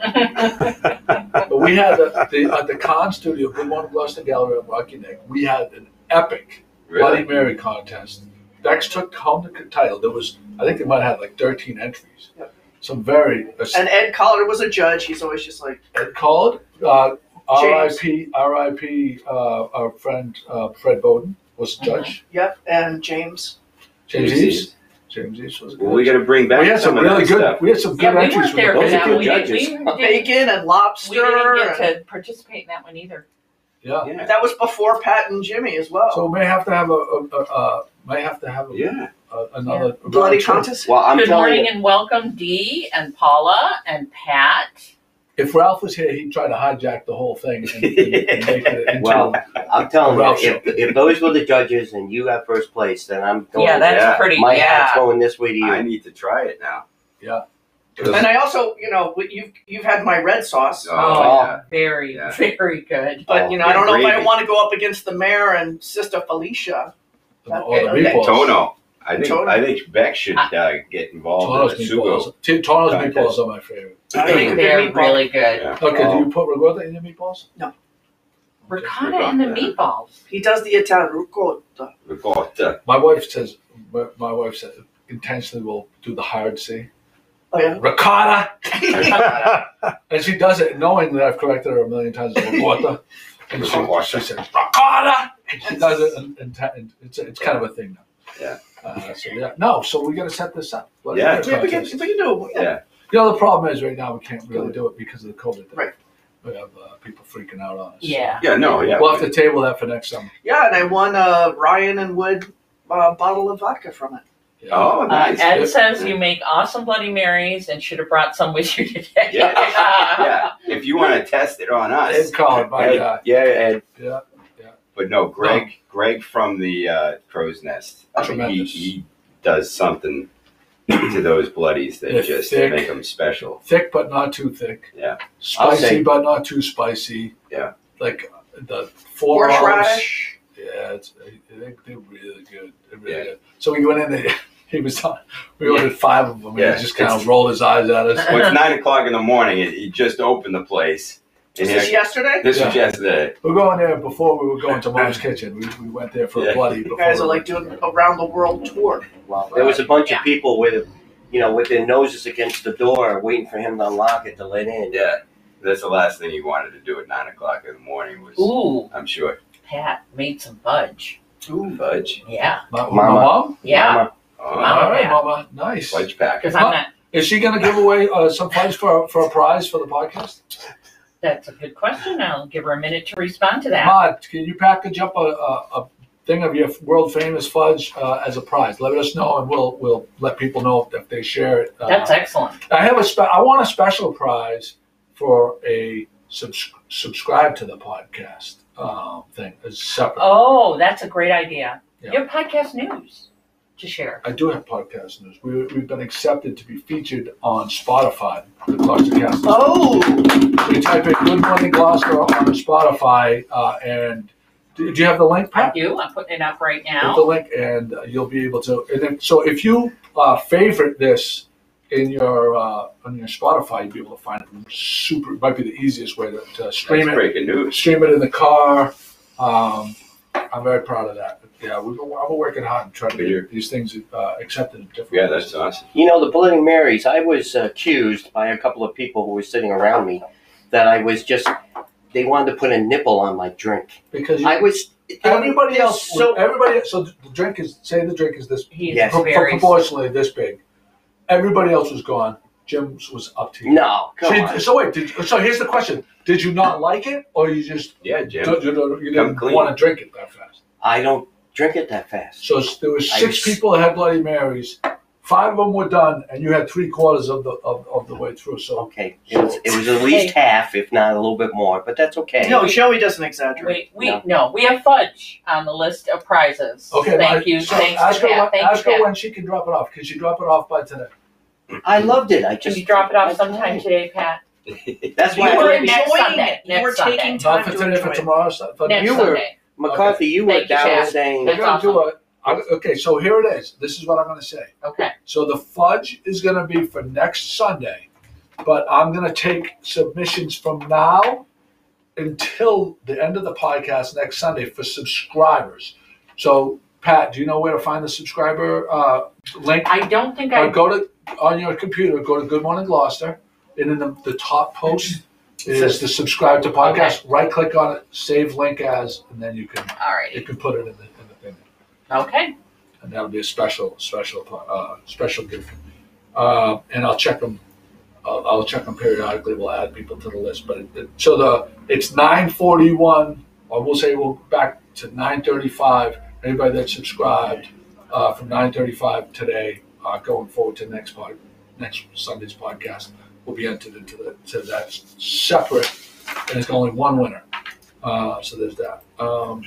But we had the, the at the Con Studio, Good Morning Gloucester Gallery on Rocky Neck. We had an epic Bloody Really? Mary contest. Bex took home the title. There was, I think they might have had like thirteen entries. Yep. Some very And Ed Collard was a judge. He's always just like, Ed called. Uh, R I James. P R I P Uh, our friend uh, Fred Bowden was the judge. yep, and James. James James Eves. Eves. James Eves was good. Well, we got to bring back we had some of really that good. stuff. We had some good Yeah, we entries. weren't from there the for Those are that good one. We didn't, judges. we didn't, Bacon and lobster. we didn't get and- to participate in that one either. Yeah. Yeah. That was before Pat and Jimmy as well. So we may have to have a, a, a, a may have to have a, Yeah. a, another Bloody round two. contest. well, I'm Good telling morning you. and welcome, Dee and Paula and Pat. If Ralph was here, he'd try to hijack the whole thing and, and, and make it into. Well, I'm telling Ralph you, if, if those were the judges and you got first place, then I'm going. Yeah, that's Yeah. pretty. my yeah. hat's going this way to I you. need to try it now. Yeah. And I also, you know, you've you've had my red sauce, Oh, Oh, yeah. very, Yeah. very good. but you know, yeah, I don't know if I gravy. want to go up against the mayor and Sister Felicia. Or the Okay. meatballs. Tono. I think Tono. I think Beck should uh, get involved Tono's in the meatballs. Sugo. T- Tono's contest. meatballs are my favorite. I make a good They're meatball. really good. Yeah. Okay, Oh. do you put ricotta in your meatballs? Ricotta and the meatballs. He does the Italian ricotta. Ricotta. My wife says. My, my wife said intentionally will do the hard C. Oh yeah. Ricotta, and she does it knowing that I've corrected her a million times. Ricotta, and she, she says ricotta. And she does it, and, and, and it's it's kind of a thing now. Yeah. Uh, so yeah, no. So we got to set this up. Let's Yeah. get a Yeah, we can, contest. we can do it. Yeah. You know, the problem is right now we can't really do it because of the COVID thing. Right. We have uh, people freaking out on us. Yeah. Yeah. No. Yeah. We'll have to table that for next summer. Yeah, and I won a Ryan and Wood uh, bottle of vodka from it. Yeah. Oh, Uh, nice. Ed Yeah. says you make awesome Bloody Marys and should have brought some with you today. Yeah. yeah. If you want to test it on us. Ed called, my Ed, guy. Yeah, Ed. Yeah. But no, Greg. Greg from the uh, Crow's Nest. I mean, he, Tremendous. he does something to those bloodies that They're just thick. make them special. Thick but not too thick. Yeah. I'll Spicy say- but not too spicy. Yeah. Like the four Horseradish. Yeah, it's, they, they're really good. They're really Yeah. good. So we went in there. He was on. We ordered five of them. And Yeah. he just kind of rolled his eyes at us. Well, it's nine o'clock in the morning. and He just opened the place. And Was this here- yesterday? this was Yeah. yesterday. We were going there before we were going to Mom's Kitchen. We, we went there for Yeah. a bloody. You Before guys are we like doing a round the world tour. Well, there was a bunch Yeah. of people with, you know, with their noses against the door, waiting for him to unlock it to let in. Yeah. That's the last thing he wanted to do at nine o'clock in the morning was, Ooh, I'm sure, Pat made some fudge. Ooh, fudge. Yeah. My, my Mama. mom? Yeah. Mama, Oh, All right, yeah. Mama. Nice. fudge pack. Because I'm not. Is she going to give away uh, some fudge for, for a prize for the podcast? That's a good question. I'll give her a minute to respond to that. Maude, can you package up a, a, a thing of your world famous fudge uh, as a prize? Let us know, and we'll we'll let people know if they share it. Uh, That's excellent. I have a spe- I want a special prize for a subs- subscribe to the podcast um, thing. It's separate. Oh, that's a great idea. Yeah. You have podcast news to share. I do have podcast news. We, we've been accepted to be featured on Spotify. The Gloucestercast. Oh, So you type in "Good Morning Gloucester" on Spotify, uh, and do, do you have the link, I Pat? do. I'm putting it up right Hit the now. link, and uh, you'll be able to. And then, so if you uh, favorite this in your uh, on your Spotify, you'll be able to find it. Super, it might be the easiest way to, to stream That's it. breaking news. Stream it in the car. Um, I'm very proud of that. Yeah, we, I'm working hard and trying to get these things uh, accepted in different. Yeah, places. that's awesome. You know, the Bloody Marys, I was accused by a couple of people who were sitting around me that I was just they wanted to put a nipple on my drink. Because you, I was everybody it's else, So everybody. So the drink is say the drink is this He's Yes. pro- very. proportionally this big. Everybody else was gone. Jim's was up to you. no, come So, on. so wait. Did, so here's the question: did you not like it, or you just Yeah, Jim. don't- you, don't- you Come didn't clean. want to drink it that fast? I don't drink it that fast. So there was I six was- people that had Bloody Marys. Five of them were done, and you had three quarters of the of, of the way through. So Okay, it was it was at least half, if not a little bit more, but that's okay. No, Joey doesn't exaggerate. Wait, we No. no. we have fudge on the list of prizes. okay, Thank my- you. So Thanks ask to her, Pat. when, Thank ask you, her Pat. when she can drop it off. Can she drop it off by today? I loved it. I Can just you drop it off sometime today, Pat? That's You why were were I, in next enjoying Sunday, it. You next were Sunday. taking Not time for to today, enjoy for it. tomorrow. so- For Next You were- Sunday. McCarthy, you were Thank you, down Chad. saying We're That's gonna do awesome. a. I- Okay, so here it is. This is what I'm going to say. Okay. So the fudge is going to be for next Sunday, but I'm going to take submissions from now until the end of the podcast next Sunday for subscribers. So Pat, do you know where to find the subscriber uh, link? I don't think Or I. go to on your computer. Go to Good Morning Gloucester, and in the, the top post is the subscribe to podcast. Right click on it, save link as, and then you can you Alrighty. can put it in the in the thing. Okay. And that'll be a special, special, uh, special gift. Uh, and I'll check them. I'll, I'll check them periodically. We'll add people to the list. But it, it, so the it's nine forty-one, or we'll say we'll back to nine thirty-five. Anybody that subscribed uh, from nine thirty-five today, uh, going forward to next pod, next Sunday's podcast, will be entered into the to that separate. And it's only one winner. Uh, so there's that. Um,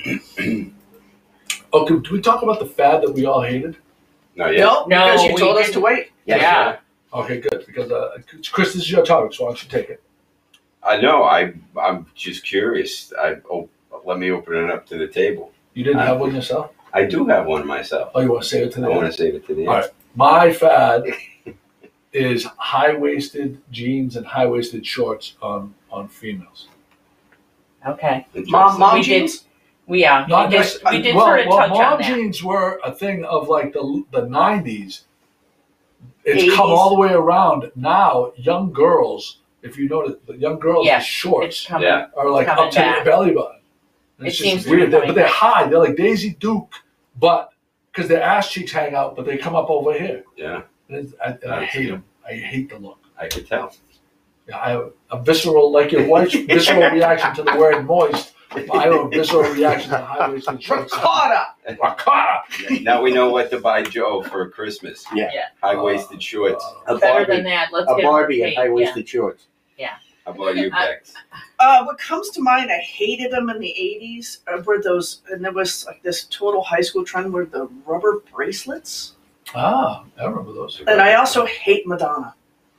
Oh, can, can we talk about the fad that we all hated? Not yet. No, No, because you we told us didn't. to wait. Yes, Yeah. Okay, good. Because uh, Chris, this is your topic, so why don't you take it? I know. I I'm just curious. I oh, let me open it up to the table. You didn't Uh, have one yourself? I do have one myself. Oh, you want to save it to the I want end? to save it to the end. All right. My fad is high-waisted jeans and high-waisted shorts on, on females. Okay. Mom, mom We did- jeans. We yeah. Not we did, necess- we did well, sort of well, touch mom on that. jeans were a thing of like the the nineties. It's eighties. come all the way around. Now, young girls, if you notice, the young girls' Yes, shorts It's coming. Yeah. are like coming up to back. their belly button. And It it's just seems to be weird, They- coming but they're back. high. They're like Daisy Duke, but because their ass cheeks hang out, but they come up over here. Yeah, And, it's- I, and I hate them. I hate the look. I could tell. Yeah, I have a visceral, like your wife's visceral reaction to the word moist. I have a visceral reaction to high-waisted shorts. Ricotta. Ricotta! Now we know what to buy Joe for Christmas. Yeah. Yeah. High-waisted shorts. a Better Barbie, than that. Let's a get Barbie in hey, high-waisted shorts. How about you, I- Bex? Uh, what comes to mind, I hated them in the eighties. Uh, were those, and there was like this total high school trend were the rubber bracelets. Ah, I remember those. And I also hate Madonna.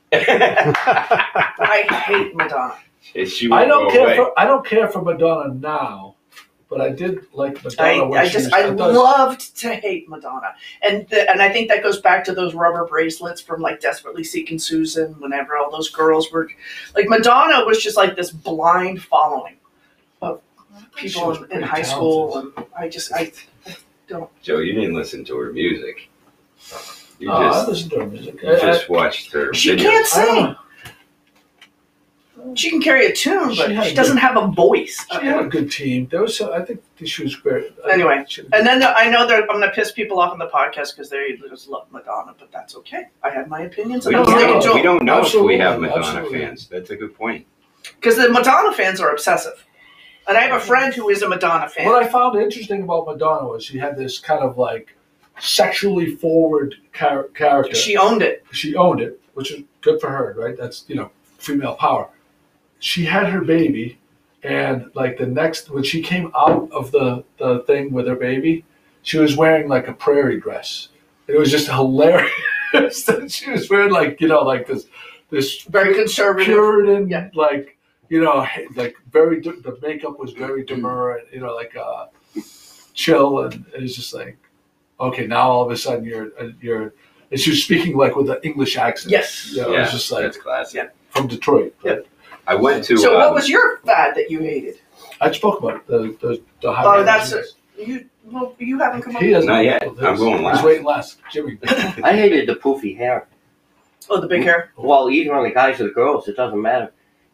I hate Madonna. she I won't don't go care away. for I don't care for Madonna now, but I did like Madonna I, when I she just was, I thought- loved to hate Madonna, and the, and I think that goes back to those rubber bracelets from like Desperately Seeking Susan. Whenever all those girls were like Madonna was just like this blind following of She people was in, in pretty high school, and I just I don't. Joe, you didn't listen to her music. You Oh, I just listen to her music. you I- just watched her. She videos. can't I- I don't sing. know. She can carry a tune, She but had she, a doesn't good- have a voice. She had a good team. There was, I think, she was great. I- Anyway, she- And then the, I know that I'm going to piss people off on the podcast because they just love Madonna, but that's okay. I have my opinions, We and I'm don't, sticking know, to we them. don't know Absolutely, if we have Madonna absolutely. fans. That's a good point. Because the Madonna fans are obsessive, and I have a friend who is a Madonna fan. What I found interesting about Madonna was she had this kind of like sexually forward char- character. She owned it. She owned it, which is good for her, right? That's, you know, female power. She had her baby, and like the next, when she came out of the, the thing with her baby, she was wearing like a prairie dress. It was just hilarious that she was wearing like, you know, like this, this Very conservative. Puritan, Yeah. like, you know, like very, de- the makeup was very demure and, you know, like uh, chill. And it was just like, okay, now all of a sudden you're, uh, you're, and she was speaking like with an English accent. Yes. You know, it yeah, was just like that's classic. Yeah. from Detroit. Right? I went to. So, um, what was your fad that you hated? I spoke about it, the, the, the high Oh, that's rises. You well, you haven't come up. He doesn't Not know yet. about this. I'm going last. He's waiting last. Jimmy. I hated the poofy hair. Oh, the big hair. Well, either on the guys or the girls, it doesn't matter.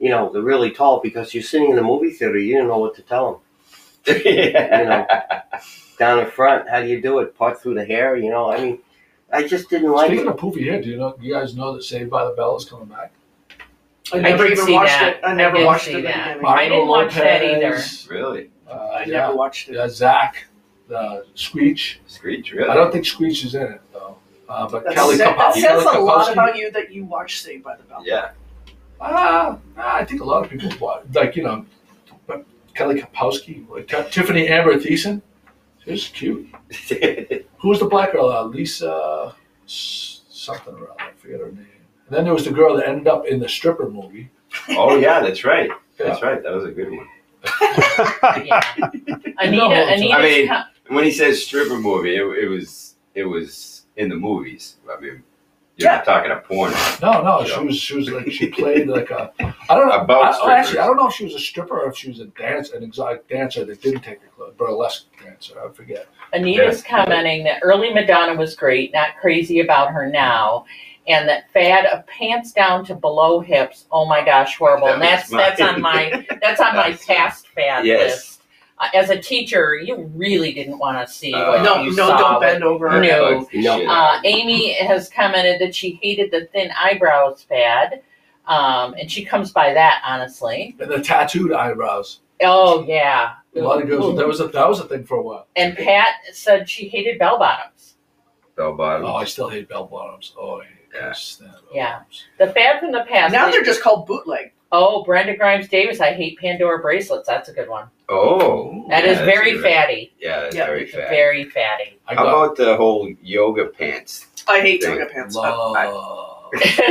you know, the really tall, because you're sitting in the movie theater, you didn't know what to tell them. yeah. You know, down in front, how do you do it? Part through the hair, you know? I mean, I just didn't like Speaking it. of poofy hair, do you know? You guys know that Saved by the Bell is coming back? I never did even see watched that. it. I I never did watched see it. that. Again. I didn't watch that either. Lopez, Really? Uh, I yeah. never watched it. Yeah, Zach, uh, Screech. Screech, really? I don't think Screech is in it though. Uh, but That, Kelly said, that Kapowski. says Kelly a lot Kapowski. about you that you watch Saved by the Bell. Yeah. Uh, I think a lot of people watch, like you know, but Kelly Kapowski, like T- Tiffany Amber Thiessen. She's cute. Who was the black girl? Uh, Lisa s- something or other. I forget her name. And then there was the girl that ended up in the stripper movie. Oh yeah, that's right. That's Yeah. right. That was a good one. Yeah. Anita, No, Anita's I mean- co- When he says stripper movie, it, it was it was in the movies. I mean, you're Yeah. not talking a porn. No, no, Yeah. she was she was like she played like a I don't know. About I, oh, actually, strippers. I don't know if she was a stripper or if she was a dance, an exotic dancer that didn't take her clothes, burlesque dancer. I forget. Anita's commenting that early Madonna was great, not crazy about her now, and that fad of pants down to below hips. Oh my gosh, horrible! That And that's was my- that's on my that's on my That's- past fad Yes. list. Uh, as a teacher, you really didn't want to see Uh, what No, you no, saw. don't with- bend over. No. Bugs the No. shit Uh, out of me. Amy has commented that she hated the thin eyebrows fad, um, and she comes by that honestly. And the tattooed eyebrows. Oh yeah, A lot of girls. That was a that was a thing for a while. and Pat said she hated bell bottoms. Bell bottoms. Oh, I still hate bell bottoms. Oh, I Yeah. can't stand bell Yeah. bottoms. The fad from the past. Now is- they're just called bootleg. Oh, Brenda Grimes Davis. I hate Pandora bracelets. That's a good one. Oh, That yeah, is that's very a good- fatty. Yeah, that's Yeah, very fat. Very fatty. I How got about the whole yoga pants? I hate Thing. yoga pants. love.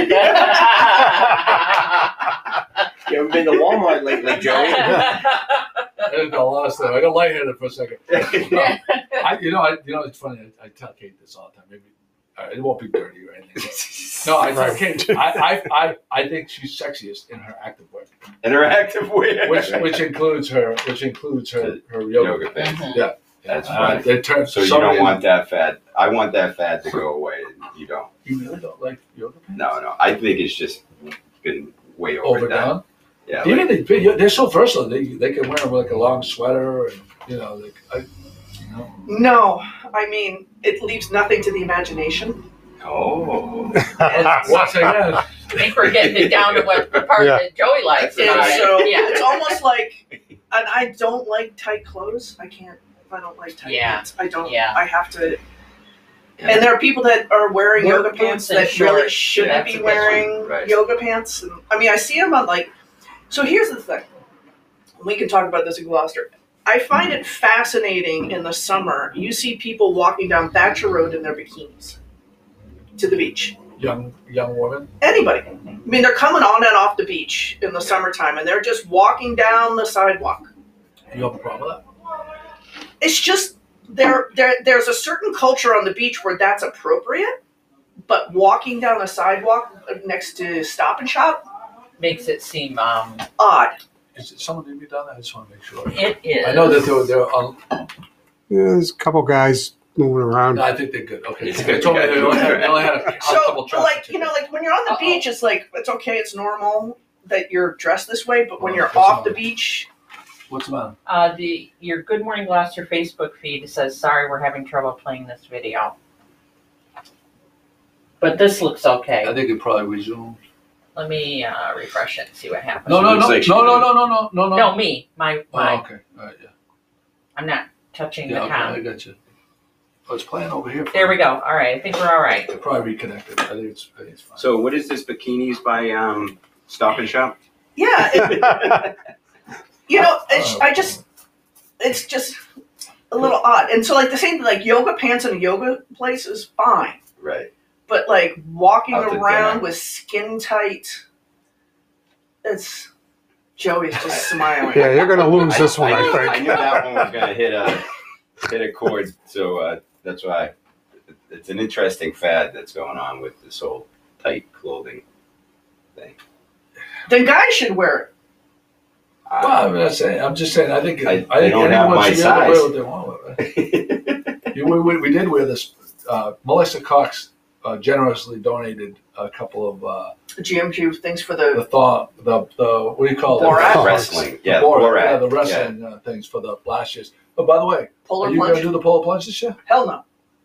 You haven't been to Walmart lately, Joey? I got lost there. I got lightheaded for a second. No, I, you know, I, you know, it's funny. I, I tell Kate this all the time. Maybe uh, it won't be dirty or anything. but- No, I tell Kate. I, I, I, I think she's sexiest in her active wear, Interactive wear. which, which includes her, which includes her, her yoga. yoga pants. Mhm. Yeah, That's Uh, funny. they turn, So you some don't reason- want that fad. I want that fad to go away. You don't. You really don't like yoga pants? No, no. I think it's just been way overdone. Overdone. Yeah. Even like- they, they're so versatile. They, they can wear them with like a long sweater, and you know, like, I, you know. No, I mean it leaves nothing to the imagination. oh. Once again, I think we're getting it down to what the part Yeah. that Joey likes. That's And Right. so Yeah. it's almost like, and I don't like tight clothes. I can't. If I don't like tight Yeah. pants, I don't. Yeah. I have to. And there are people that are wearing Work yoga boots pants and that really shorts. shouldn't That's a be good wearing one. Right. yoga pants. And, I mean, I see them on like. So here's the thing. We can talk about this in Gloucester. I find it fascinating in the summer. You see people walking down Thatcher Road in their bikinis to the beach. young young woman. Anybody. I mean, they're coming on and off the beach in the summertime, and they're just walking down the sidewalk. You have a problem with that? It's just there. There, there's a certain culture on the beach where that's appropriate, but walking down a sidewalk next to Stop and Shop, Makes it seem um. odd. Is it someone need to be done? I just want to make sure. It is. I know that they're they're on. Yeah, there's a couple guys moving around. No, I think they're good. Okay, It's they good. told me they only had, they only had a, a So, couple but traffic like you tickets. know, like when you're on the Uh-oh. beach, it's like it's okay, it's normal that you're dressed this way, but when Oh, you're what's off the the beach, What's the matter? Uh, the your Good Morning Gloucester Facebook feed says sorry we're having trouble playing this video, but this looks I okay. think it probably resumed. Let me uh, refresh it and see what happens. No, She no, looks no, like she no, no, did. no, no, no, no, no. No, me, my Oh, my. okay. All right, yeah. I'm not touching Yeah, the okay, com. I got you. Oh, it's playing over here. There we go. All right, I think we're all right. They're probably reconnected. I think it's, I think it's fine. So what is this bikinis by um, Stop and Shop? yeah, it, you know, it's, I just, it's just a little odd. And so, like the same, like yoga pants in a yoga place is fine, Right. but like walking Out to around dinner. with skin tight, it's Joey's just smiling. Yeah, you're gonna lose this one, I, knew, I I think. knew that one was gonna hit a hit a chord, so uh, that's why it's an interesting fad that's going on with this whole tight clothing thing. Then guys should wear it. Well, I'm not saying. I'm just saying. I think. I- I, they think don't have anyone my should be able to wear size. what they want. Right? You- we, we, we did wear this. Uh, Melissa Cox uh, generously donated a couple of uh, G M Q, thanks for the the, thaw, the the what do you call it? Borat? The Wrestling. Yeah, the Borat, Borat. yeah, the wrestling uh, things for the last year's. But by the way, polar are you going to plunge. do the polar plunge this year? Hell no.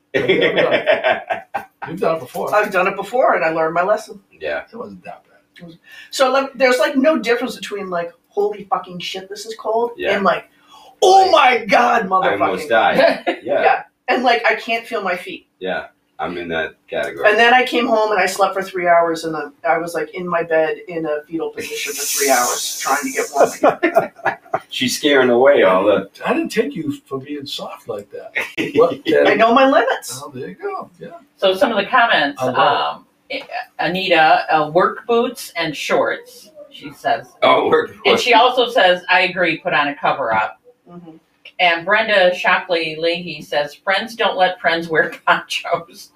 Yeah. You've done it before. I've done it before and I learned my lesson. Yeah. It wasn't that bad. So like, there's like no difference between like, holy fucking shit, this is cold, Yeah. and like, oh my god, I motherfucking. almost died. Yeah. Yeah. And like, I can't feel my feet. Yeah. I'm in that category. And then I came home and I slept for three hours and then I was like in my bed in a fetal position for three hours trying to get warm again. She's scaring away all the. I didn't take you for being soft like that. What, Ted? I know my limits. Oh, there you go. Yeah. So some of the comments, I love um, Anita, uh, work boots and shorts, she says. Oh, we're. And she also says, I agree, put on a cover up. Mhm. And Brenda Shockley Leahy says, friends don't let friends wear ponchos.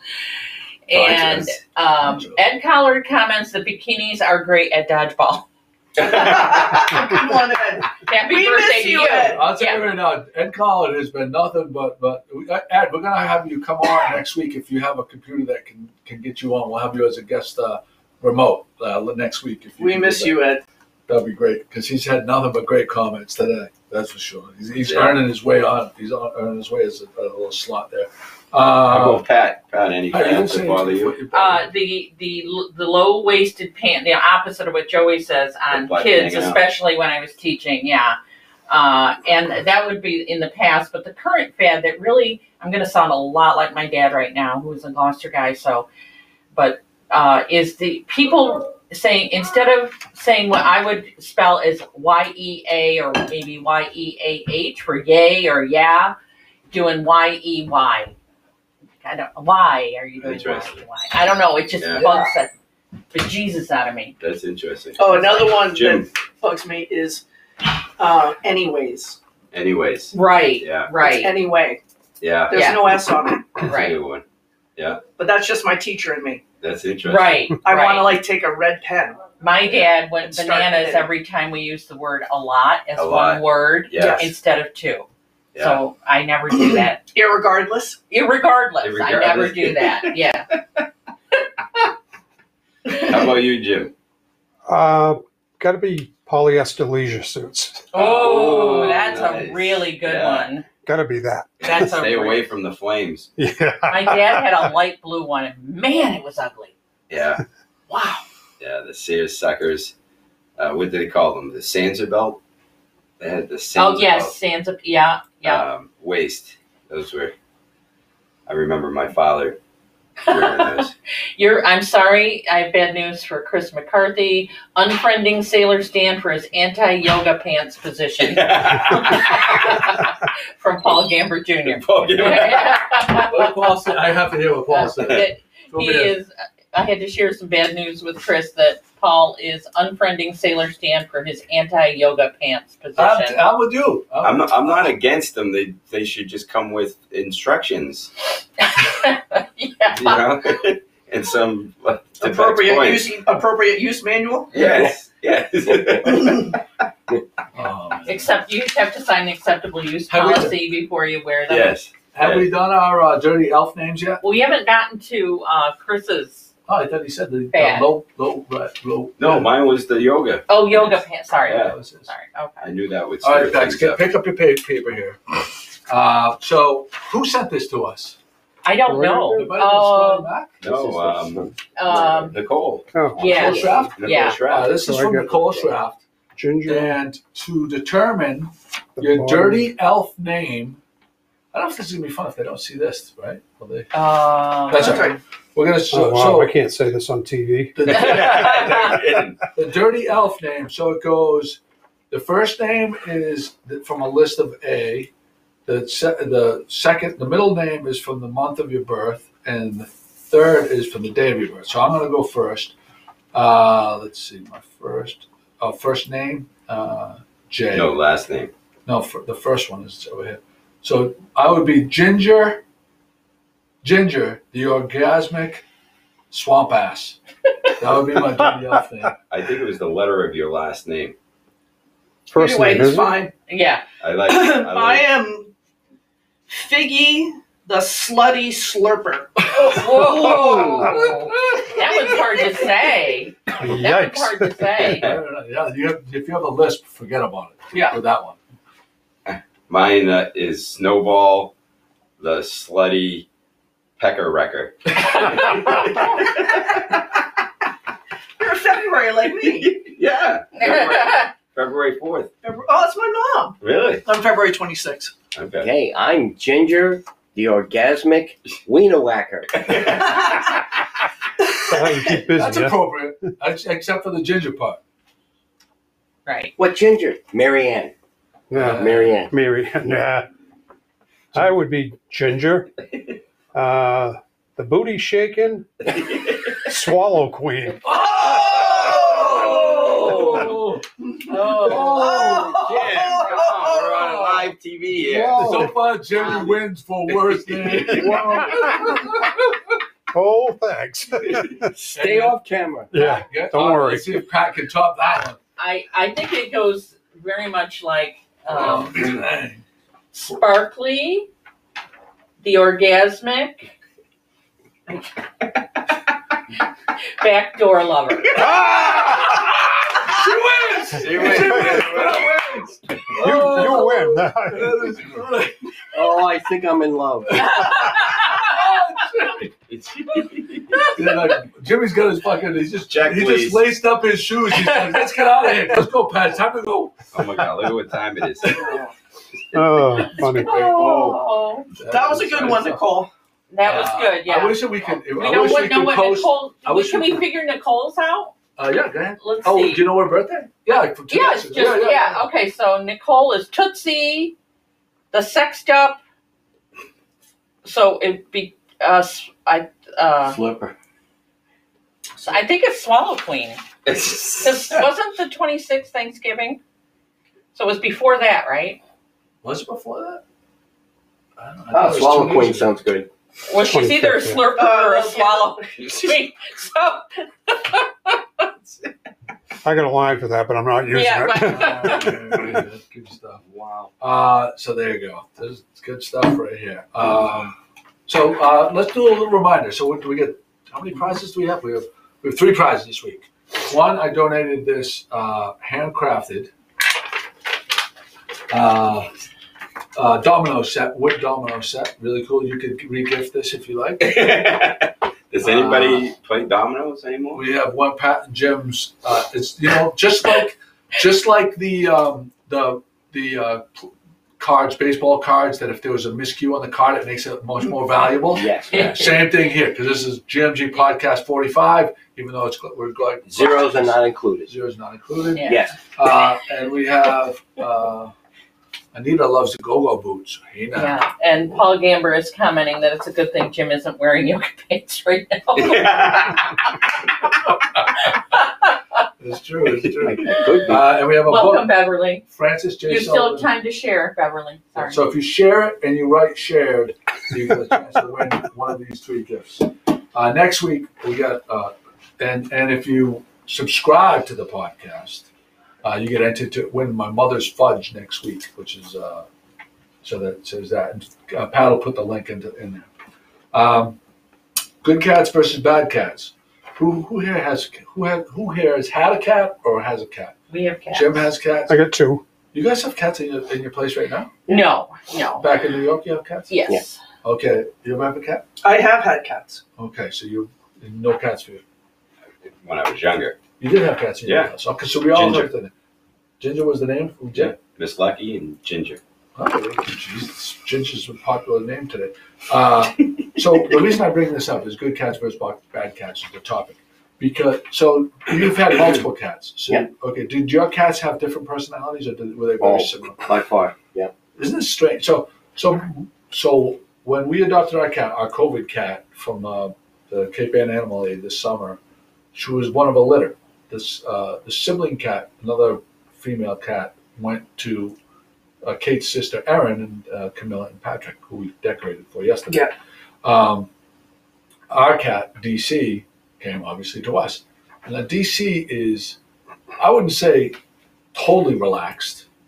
And um, Ponchos. Ed Collard comments that bikinis are great at dodgeball. Good one, Ed. Happy We birthday miss to you, you. Ed. I'll tell Yeah. you right now, Ed Collin has been nothing but, but Ed, we're going to have you come on next week if you have a computer that can, can get you on. We'll have you as a guest uh, remote uh, next week. If you We can miss do that. you, Ed. That'd be great because he's had nothing but great comments today. That's for sure. He's, he's Yeah. earning his way on. He's on, earning his way as a, a little slot there. How Uh, about Pat? Pat, any hey, you didn't comments say that bother anything you? for- Uh, the the the low waisted pant, the opposite of what Joey says on Like kids, hanging out. especially when I was teaching. Yeah, uh, and that would be in the past. But the current fad that really, I'm going to sound a lot like my dad right now, who's a Gloucester guy. So, but uh, is the people saying, instead of saying what I would spell as Y E A or maybe Y E A H for yay or yeah, doing Y E Y. I don't. Why are you doing Interesting. Y E Y? I don't know. It just Yeah. bugs the bejesus out of me. That's interesting. Oh, another one Jim. that bugs me is uh, anyways. Anyways. Right. Yeah. It's Right. anyway. Yeah. There's Yeah. no S on it. That's Right. a good one. But that's just my teacher and me. That's interesting. Right. I right. want to like take a red pen. My dad went Start bananas knitting. every time we used the word a lot as A one lot. word Yes. instead of two. Yeah. So I never do that. Irregardless. Irregardless, I never Irregardless. do that. Yeah. How about you, Jim? Uh, got to be polyester leisure suits. Oh, Oh, that's nice. a really good Yeah. one. Got to be that. That's a Stay re- away from the flames. Yeah. My dad had a light blue one, and man, it was ugly. Yeah. Wow. Yeah. The Sears suckers. Uh, what did they call them? The Sansa belt. They had the Sansa Oh yes, Sands up. Yeah, yeah. Um, waist. Those were. I remember my father wearing those. You're. I'm sorry. I have bad news for Chris McCarthy. Unfriending Sailor Stan for his anti-yoga pants position from Paul Gambert Junior Paul Gambert. what Paul said, I have to hear what Paul said. That Go he ahead. is. I had to share some bad news with Chris that Paul is unfriending Sailor Stan for his anti-yoga pants position. I'm, I'm with you. I'm, I'm not, I'm not against them. They they should just come with instructions, yeah. you know, and some like, to Pat's Appropriate point. use. Appropriate use manual. Yes, yes. Oh, man. Except you have to sign the acceptable use Have we- policy before you wear them. yes. Have we done our uh, dirty elf names yet? Well, we haven't gotten to uh, Chris's. Oh, I thought he said the, the Bad. low, low, red, low. No, red. mine was the yoga. Oh, yoga pants. Sorry. Yeah. That was his. Sorry. I Okay. knew that would All stir right, Pax, things get, up. pick up your pa- paper here. Uh, so, who sent this to us? I don't know. Anybody know Scotty Oh, Mac? No, um, um, Nicole. Oh, yeah. Nicole Schraft? Nicole Yeah. Schraft. Uh, this is So I from got- Nicole Schraft. ginger. And to determine the your bottom. dirty elf name, I don't know if this is going to be fun if they don't see this, right? Will they? um, That's all right. We're going to, Oh, so, wow, so I can't say this on T V. the, No kidding. the dirty elf name, so it goes, the first name is from a list of A, the, se- the second, the middle name is from the month of your birth, and the third is from the day of your birth. So I'm going to go first. Uh, let's see, my first, uh, first name, uh, J. No, last name. No, for, the first one is over here. So I would be Ginger, Ginger, the orgasmic swamp ass. That would be my dirty elf name. I think it was the letter of your last name. First Either way, name, it's isn't it? fine. yeah. I like. I I like am Figgy the slutty slurper. Whoa. That was hard to say. That was Yikes. hard to say. I don't know. Yeah, you have, if you have a lisp, forget about it. Yeah. With that one. Mine uh, is Snowball, the slutty pecker wrecker. You're a February like me. Yeah. February, February fourth. February- Oh, that's my mom. Really? I'm February twenty-sixth. Okay. Okay, I'm Ginger, the orgasmic wiener whacker. That's how you keep busy. That's yeah? appropriate, ex- except for the ginger part. Right. What Ginger? Marianne. Yeah, Marianne. Mary. Yeah. I would be Ginger. Uh, the booty shaking, swallow queen. Oh! Oh. Yeah, come on, we're on live T V here. Whoa. So far, Jimmy wins for worst name. Oh, thanks. Stay off camera. Yeah, Yeah, don't uh, worry. Let's see if Pat can top that one. I, I think it goes very much like um, Dang. Sparkly, the orgasmic, backdoor lover. She wins! She wins. She wins! Pat wins! You, you win. That is great. Oh, I think I'm in love. Yeah, like, Jimmy's got his fucking. He's just Check, he please. just laced up his shoes. He's like, let's get out of here. Let's go, Pat. It's time to go. Oh my God! Look at what time it is. Oh, funny. Oh, That was a good one, Nicole. that was good. Yeah. I wish that we could. we I know wish what, we know could what post. Nicole. I wish Can we we could- figure Nicole's out? Uh, yeah, go ahead. Let's Oh, see. do you know her birthday? Yeah, for two Yeah, days. it's just yeah, Okay, so Nicole is Tootsie, the sexed up. So it'd be uh, s- I uh, Flipper. so I think it's Swallow Queen. Because wasn't the twenty-sixth Thanksgiving? So it was before that, right? Was it before that? I don't know. I thought it Oh, was Swallow two Queen years ago. sounds good. Well, she's either a twenty-fifth, slurper yeah. or a Uh, swallow queen. So I got a line for that, but I'm not using Yeah, it. but- Uh, yeah, that's good stuff. Wow. Uh, so there you go. This is good stuff right here. Um, so uh, let's do a little reminder. So what do we get? How many prizes do we have? We have we have three prizes this week. One, I donated this uh, handcrafted uh, uh, domino set, wood domino set. Really cool. You could re-gift this if you like. Does anybody play dominoes anymore? We have one Pat and Jim's. Uh, it's you know just like just like the um, the the uh, cards, baseball cards. That if there was a miscue on the card, it makes it much more valuable. Yes. Yeah, same thing here because this is G M G Podcast forty-five. Even though it's we're going Zeros are not included. zeros not included. Yeah. Yes. Uh, and we have uh, Anita loves the go-go boots. Hey now. yeah, and Paul Gamber is commenting that it's a good thing Jim isn't wearing yoga pants right now. It's true. It's true. Could be. Uh, and we have a Welcome, book. Beverly. Francis J. You still Sullivan. have time to share, Beverly. Sorry. So if you share it and you write shared, you get a chance to win one of these three gifts. Uh, next week we got, uh, and and if you subscribe to the podcast, uh, you get entered to win my mother's fudge next week, which is uh, so that says that. And, uh, Pat will put the link into in there. Um, good cats versus bad cats. Who who here has who had who here has had a cat or has a cat? we have cats. Jim has cats. I got two. You guys have cats in your in your place right now? No, no. Back in New York, you have cats? Yes. Okay. You ever have a cat? I have had cats. Okay, so you no cats for you. When I was younger, You did have cats in your Yeah. house. Okay, so we all Ginger. lived in it. Ginger was the name from Jim? Miss Lucky and Ginger. Oh, Jesus. Ginger's a popular name today. Uh, so the reason I bring this up is good cats versus bad cats is the topic. Because so you've had multiple cats. So Yeah. okay, did your cats have different personalities or did, were they very Oh. similar? By far. Yeah. Isn't this strange? So, so, so when we adopted our cat, our COVID cat from uh, the Cape Ann Animal Aid this summer, she was one of a litter. This uh, the sibling cat, another female cat, went to uh, Kate's sister Erin and uh, Camilla and Patrick, who we decorated for yesterday. Yeah. Um, our cat D C came obviously to us, and now D C is, I wouldn't say totally relaxed,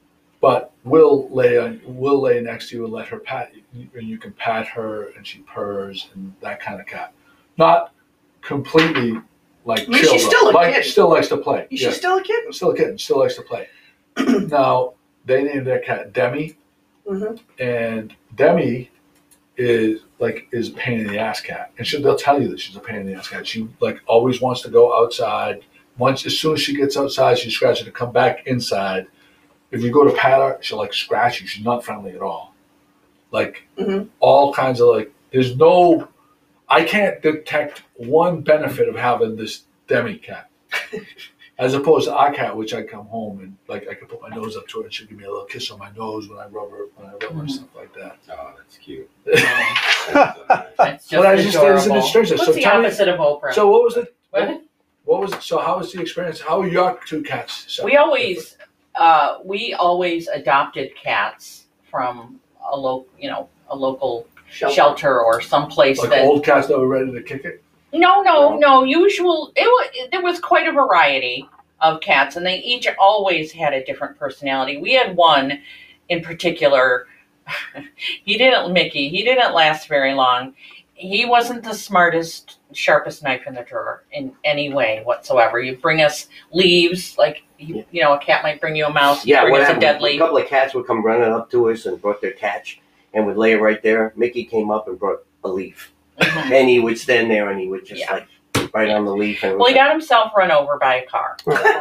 but will lay on, will lay next to you and let her pat you, and you can pat her and she purrs and that kind of cat. Not completely like I mean, chill, she's though. still a like, kid. Still likes to play. Is yeah. she still a kid? Still a kid. Still likes to play. Now they named their cat Demi, Mhm. and Demi is like is a pain in the ass cat, and she, they'll tell you that she's a pain in the ass cat. She like always wants to go outside. Once as soon as she gets outside, she scratches to come back inside. If you go to pat her, she'll like scratch you. She's not friendly at all. Like Mhm. all kinds of like. There's no. I can't detect one benefit of having this Demi cat, as opposed to our cat, which I come home and like I can put my nose up to her and she'll give me a little kiss on my nose when I rub her, when I rub her and stuff like that. Oh, that's cute. That's just But I just adorable. isn't it strange? What's So the tell me- opposite of Oprah? So what was it? What? What was it? So how was the experience? How are your two cats? separate? We always, uh, we always adopted cats from a local, you know, a local Shelter. shelter or someplace like that. old cats that were ready to kick it. No, no, no. Usual. It was. There was quite a variety of cats, and they each always had a different personality. We had one in particular. He didn't, Mickey. He didn't last very long. He wasn't the smartest, sharpest knife in the drawer in any way whatsoever. You bring us leaves, like you, you know, a cat might bring you a mouse. Yeah, bring what us a happened? dead A leaf. couple of cats would come running up to us and brought their catch and would lay it right there. Mickey came up and brought a leaf, Mhm. and he would stand there and he would just Yeah. like right on the leaf. And it Well, was he got himself run over by a car.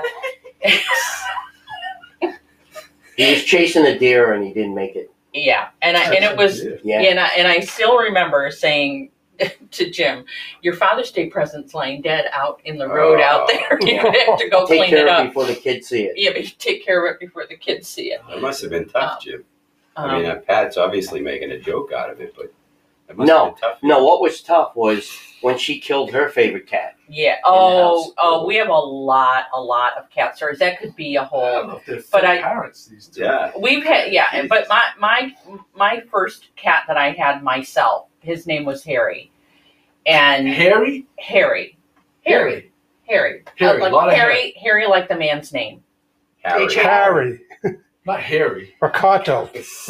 he was chasing a deer and he didn't make it. Yeah, and I, and it was. Yeah. Yeah, and I, and I still remember saying to Jim, "Your Father's Day present's lying dead out in the road out there. You have to go Take clean care it of it up. before the kids see it. Yeah, but you take care of it before the kids see it." That must have been tough, Jim. Um, I mean, uh, Pat's obviously making a joke out of it, but it must No, have been tough. No, what was tough was when she killed her favorite cat. yeah. the Oh, house. oh, we have a lot, a lot of cat stories. That could be a I don't whole. know if they're But fit I- parents these two. Yeah. We've had yeah, and but my my my first cat that I had myself, his name was Harry, and Harry. Harry, Harry, Harry, Harry, Uh, a lot like of Harry, Harry, like the man's name. Harry. H- Harry. Not Harry. Ricardo.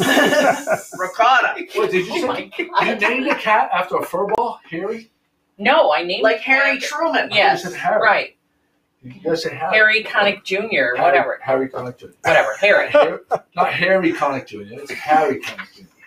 Ricotta. What did you Oh say? my You god! named a cat after a fur ball? Harry? No, I named Like it Harry after- Truman. Yes, You said Harry. right. You gotta say Harry. Harry Connick Junior Whatever, Harry Connick Junior whatever. Harry. Harry- Not Harry Connick Junior It's Harry Connick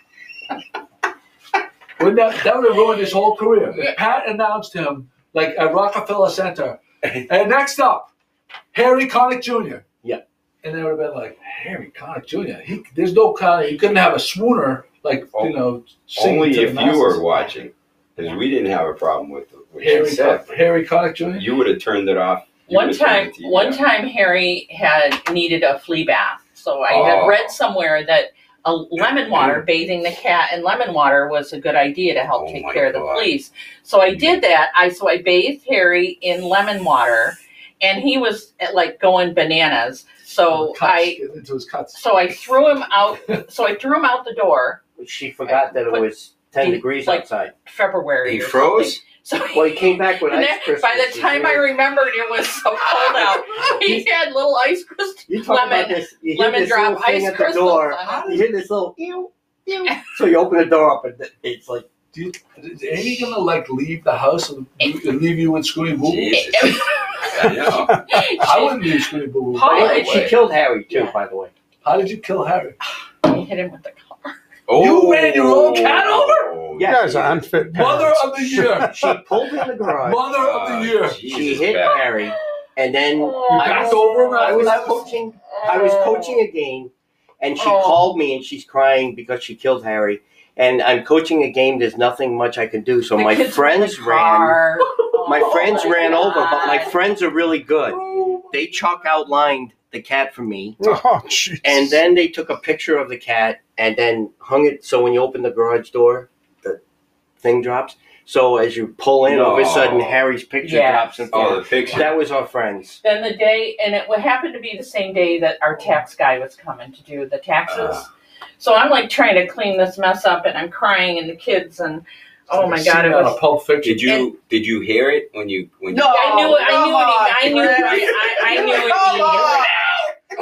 Junior Wouldn't that, that would have ruined his whole career. If Pat announced him like at Rockefeller Center, and next up, Harry Connick Junior Yeah. And they would have been like, Harry Connick Junior He, there's no kind of, he couldn't have a swooner like, you know, singing Only to the if you masses. were watching, because we didn't have a problem with what you Harry, said. Con- Harry Connick Junior You would have turned it off. You One would have turned time, the T V one off. time, Harry had needed a flea bath. So I Oh. had read somewhere that a lemon water, bathing the cat in lemon water, was a good idea to help Oh take my care of the God. fleas. So I did that. I so I bathed Harry in lemon water, and he was like going bananas. So Cuts, I get into his cuts. so I threw him out. So I threw him out the door. She forgot that it was ten He- degrees like- outside. February. He or froze? something. So Well, he came back with and ice then, crystals. by the time I remembered it was so cold out, he had little ice crystals. you talk lemon- about this. You hear lemon this drop little thing ice at the crystals door. on You hear this little ew, ew. So you open the door up and it's like Do you, is Amy gonna like leave the house and, and leave you with Scooty Boo? Jesus. I know. I wouldn't leave Scooty Boo Boo. Paul- by the and she way. killed Harry too, Yeah. by the way. How did you kill Harry? He hit him with the car. You ran your own cat over? You Yeah, guys are unfit Mother parents. of the year. She pulled in the garage. Mother of the year. She Jesus, hit Pat. Harry, and then You I backed was, over him? I was That was- coaching. I was coaching a game, and she Oh. called me, and she's crying because she killed Harry. And I'm coaching a game. There's nothing much I can do. So The my kids were in the friends ran. car. My Oh friends my ran over, but my God. friends are really good. They chalk outlined the cat for me, Oh, jeez. and then they took a picture of the cat and then hung it. So when you open the garage door, the thing drops. So as you pull in, all of a sudden No. Harry's picture Yeah. drops in front. Oh, the picture. That was our friends. Then the day, and it would happen to be the same day that our tax guy was coming to do the taxes. Uh. So I'm like trying to clean this mess up, and I'm crying, and the kids, and oh my god, it Scene out was. of Pulp Fiction. Did you did you hear it when you when No, I knew it. I come knew it. on, I knew it. Chris. I, I knew it. Come He- on.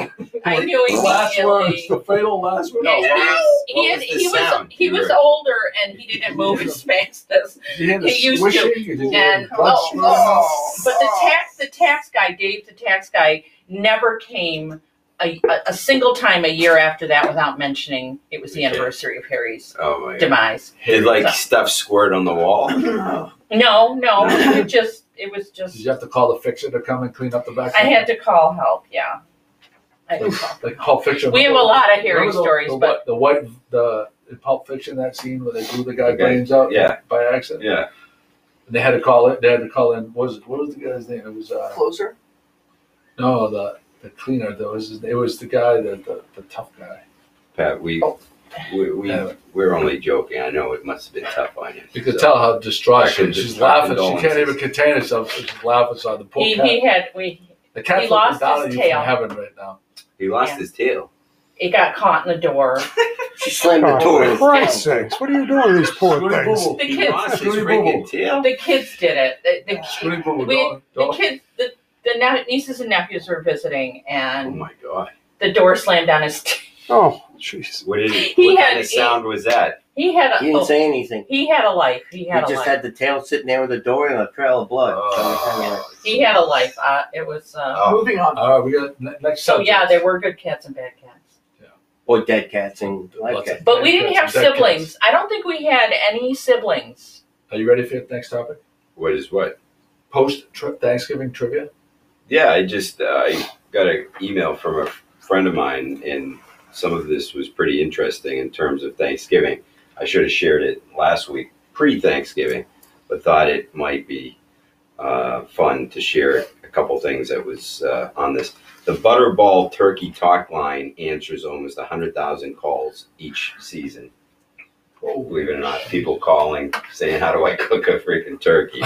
I knew The last immediately. words, the fatal last words. Yeah, No, he, what was- he, what had- was the he was sound? he You was were- older and he didn't move as fast as You hear the He used to. swishing? You hear and the blood oh, swishing? oh. But the tax the tax guy, Dave, the tax guy, never came a, a, a single time a year after that without mentioning it was the Okay. anniversary of Harry's Oh my god. demise. Did like So- stuff squirt on the wall? Oh. No, no, it just it was Did just you have to call the fixer to come and clean up the back? I had to call help. Yeah, I had to call. Like Pulp Fiction. We have a lot of Harry Remember the- stories, the, but the white the in Pulp Fiction, that scene where they blew the guy Okay. brains out Yeah. by accident. Yeah. And they had to call it. They had to call in. What was it? What was the guy's name? It was uh, Closer. no the the cleaner. That was his, it was the guy that the, the tough guy. Pat, we Oh. we, we Anyway. we're only joking. I know it must have been tough on you. You could So- tell how distraught she Actually, is. She's just laughing. She condolences. can't even contain herself. So she's laughing. So the poor he, cat. he had we the cat's he looking lost down his at you tail. from heaven right now. He lost Yeah. his tail. it got caught in the door. She slammed the Oh, door. for Christ's sakes, what are you doing to these poor Scooty things? Boo The He kids, lost his Scooty freaking Boo. tail. the kids did it. The, the, Scooty Boo Boo, we, don't- the don't- kids, the, the ne- nieces and nephews were visiting, Oh and my god. the door slammed on his. T- Oh, jeez. What did he, He what had- kind of sound was that? he had a He didn't oh, say anything. he had a life. He He had a just life. had the tail sitting there with the door and a trail of blood. Oh. he had a life. Uh, it was. Uh, Oh. Moving on. All right, we got ne- next so subject. yeah, there were good cats and bad cats. Or dead cats and live Lots cats. of- But we didn't Dead have cats and dead siblings. I don't think we had any siblings. Are you ready for the next topic? What is what? Post tri- Thanksgiving trivia. Yeah, I just uh, I got an email from a friend of mine, and some of this was pretty interesting in terms of Thanksgiving. I should have shared it last week, pre-Thanksgiving, but thought it might be uh, fun to share a couple things that was uh, on this. The Butterball Turkey Talk Line answers almost one hundred thousand calls each season. Oh, Believe it or not, people calling saying, "How do I cook a freaking turkey?"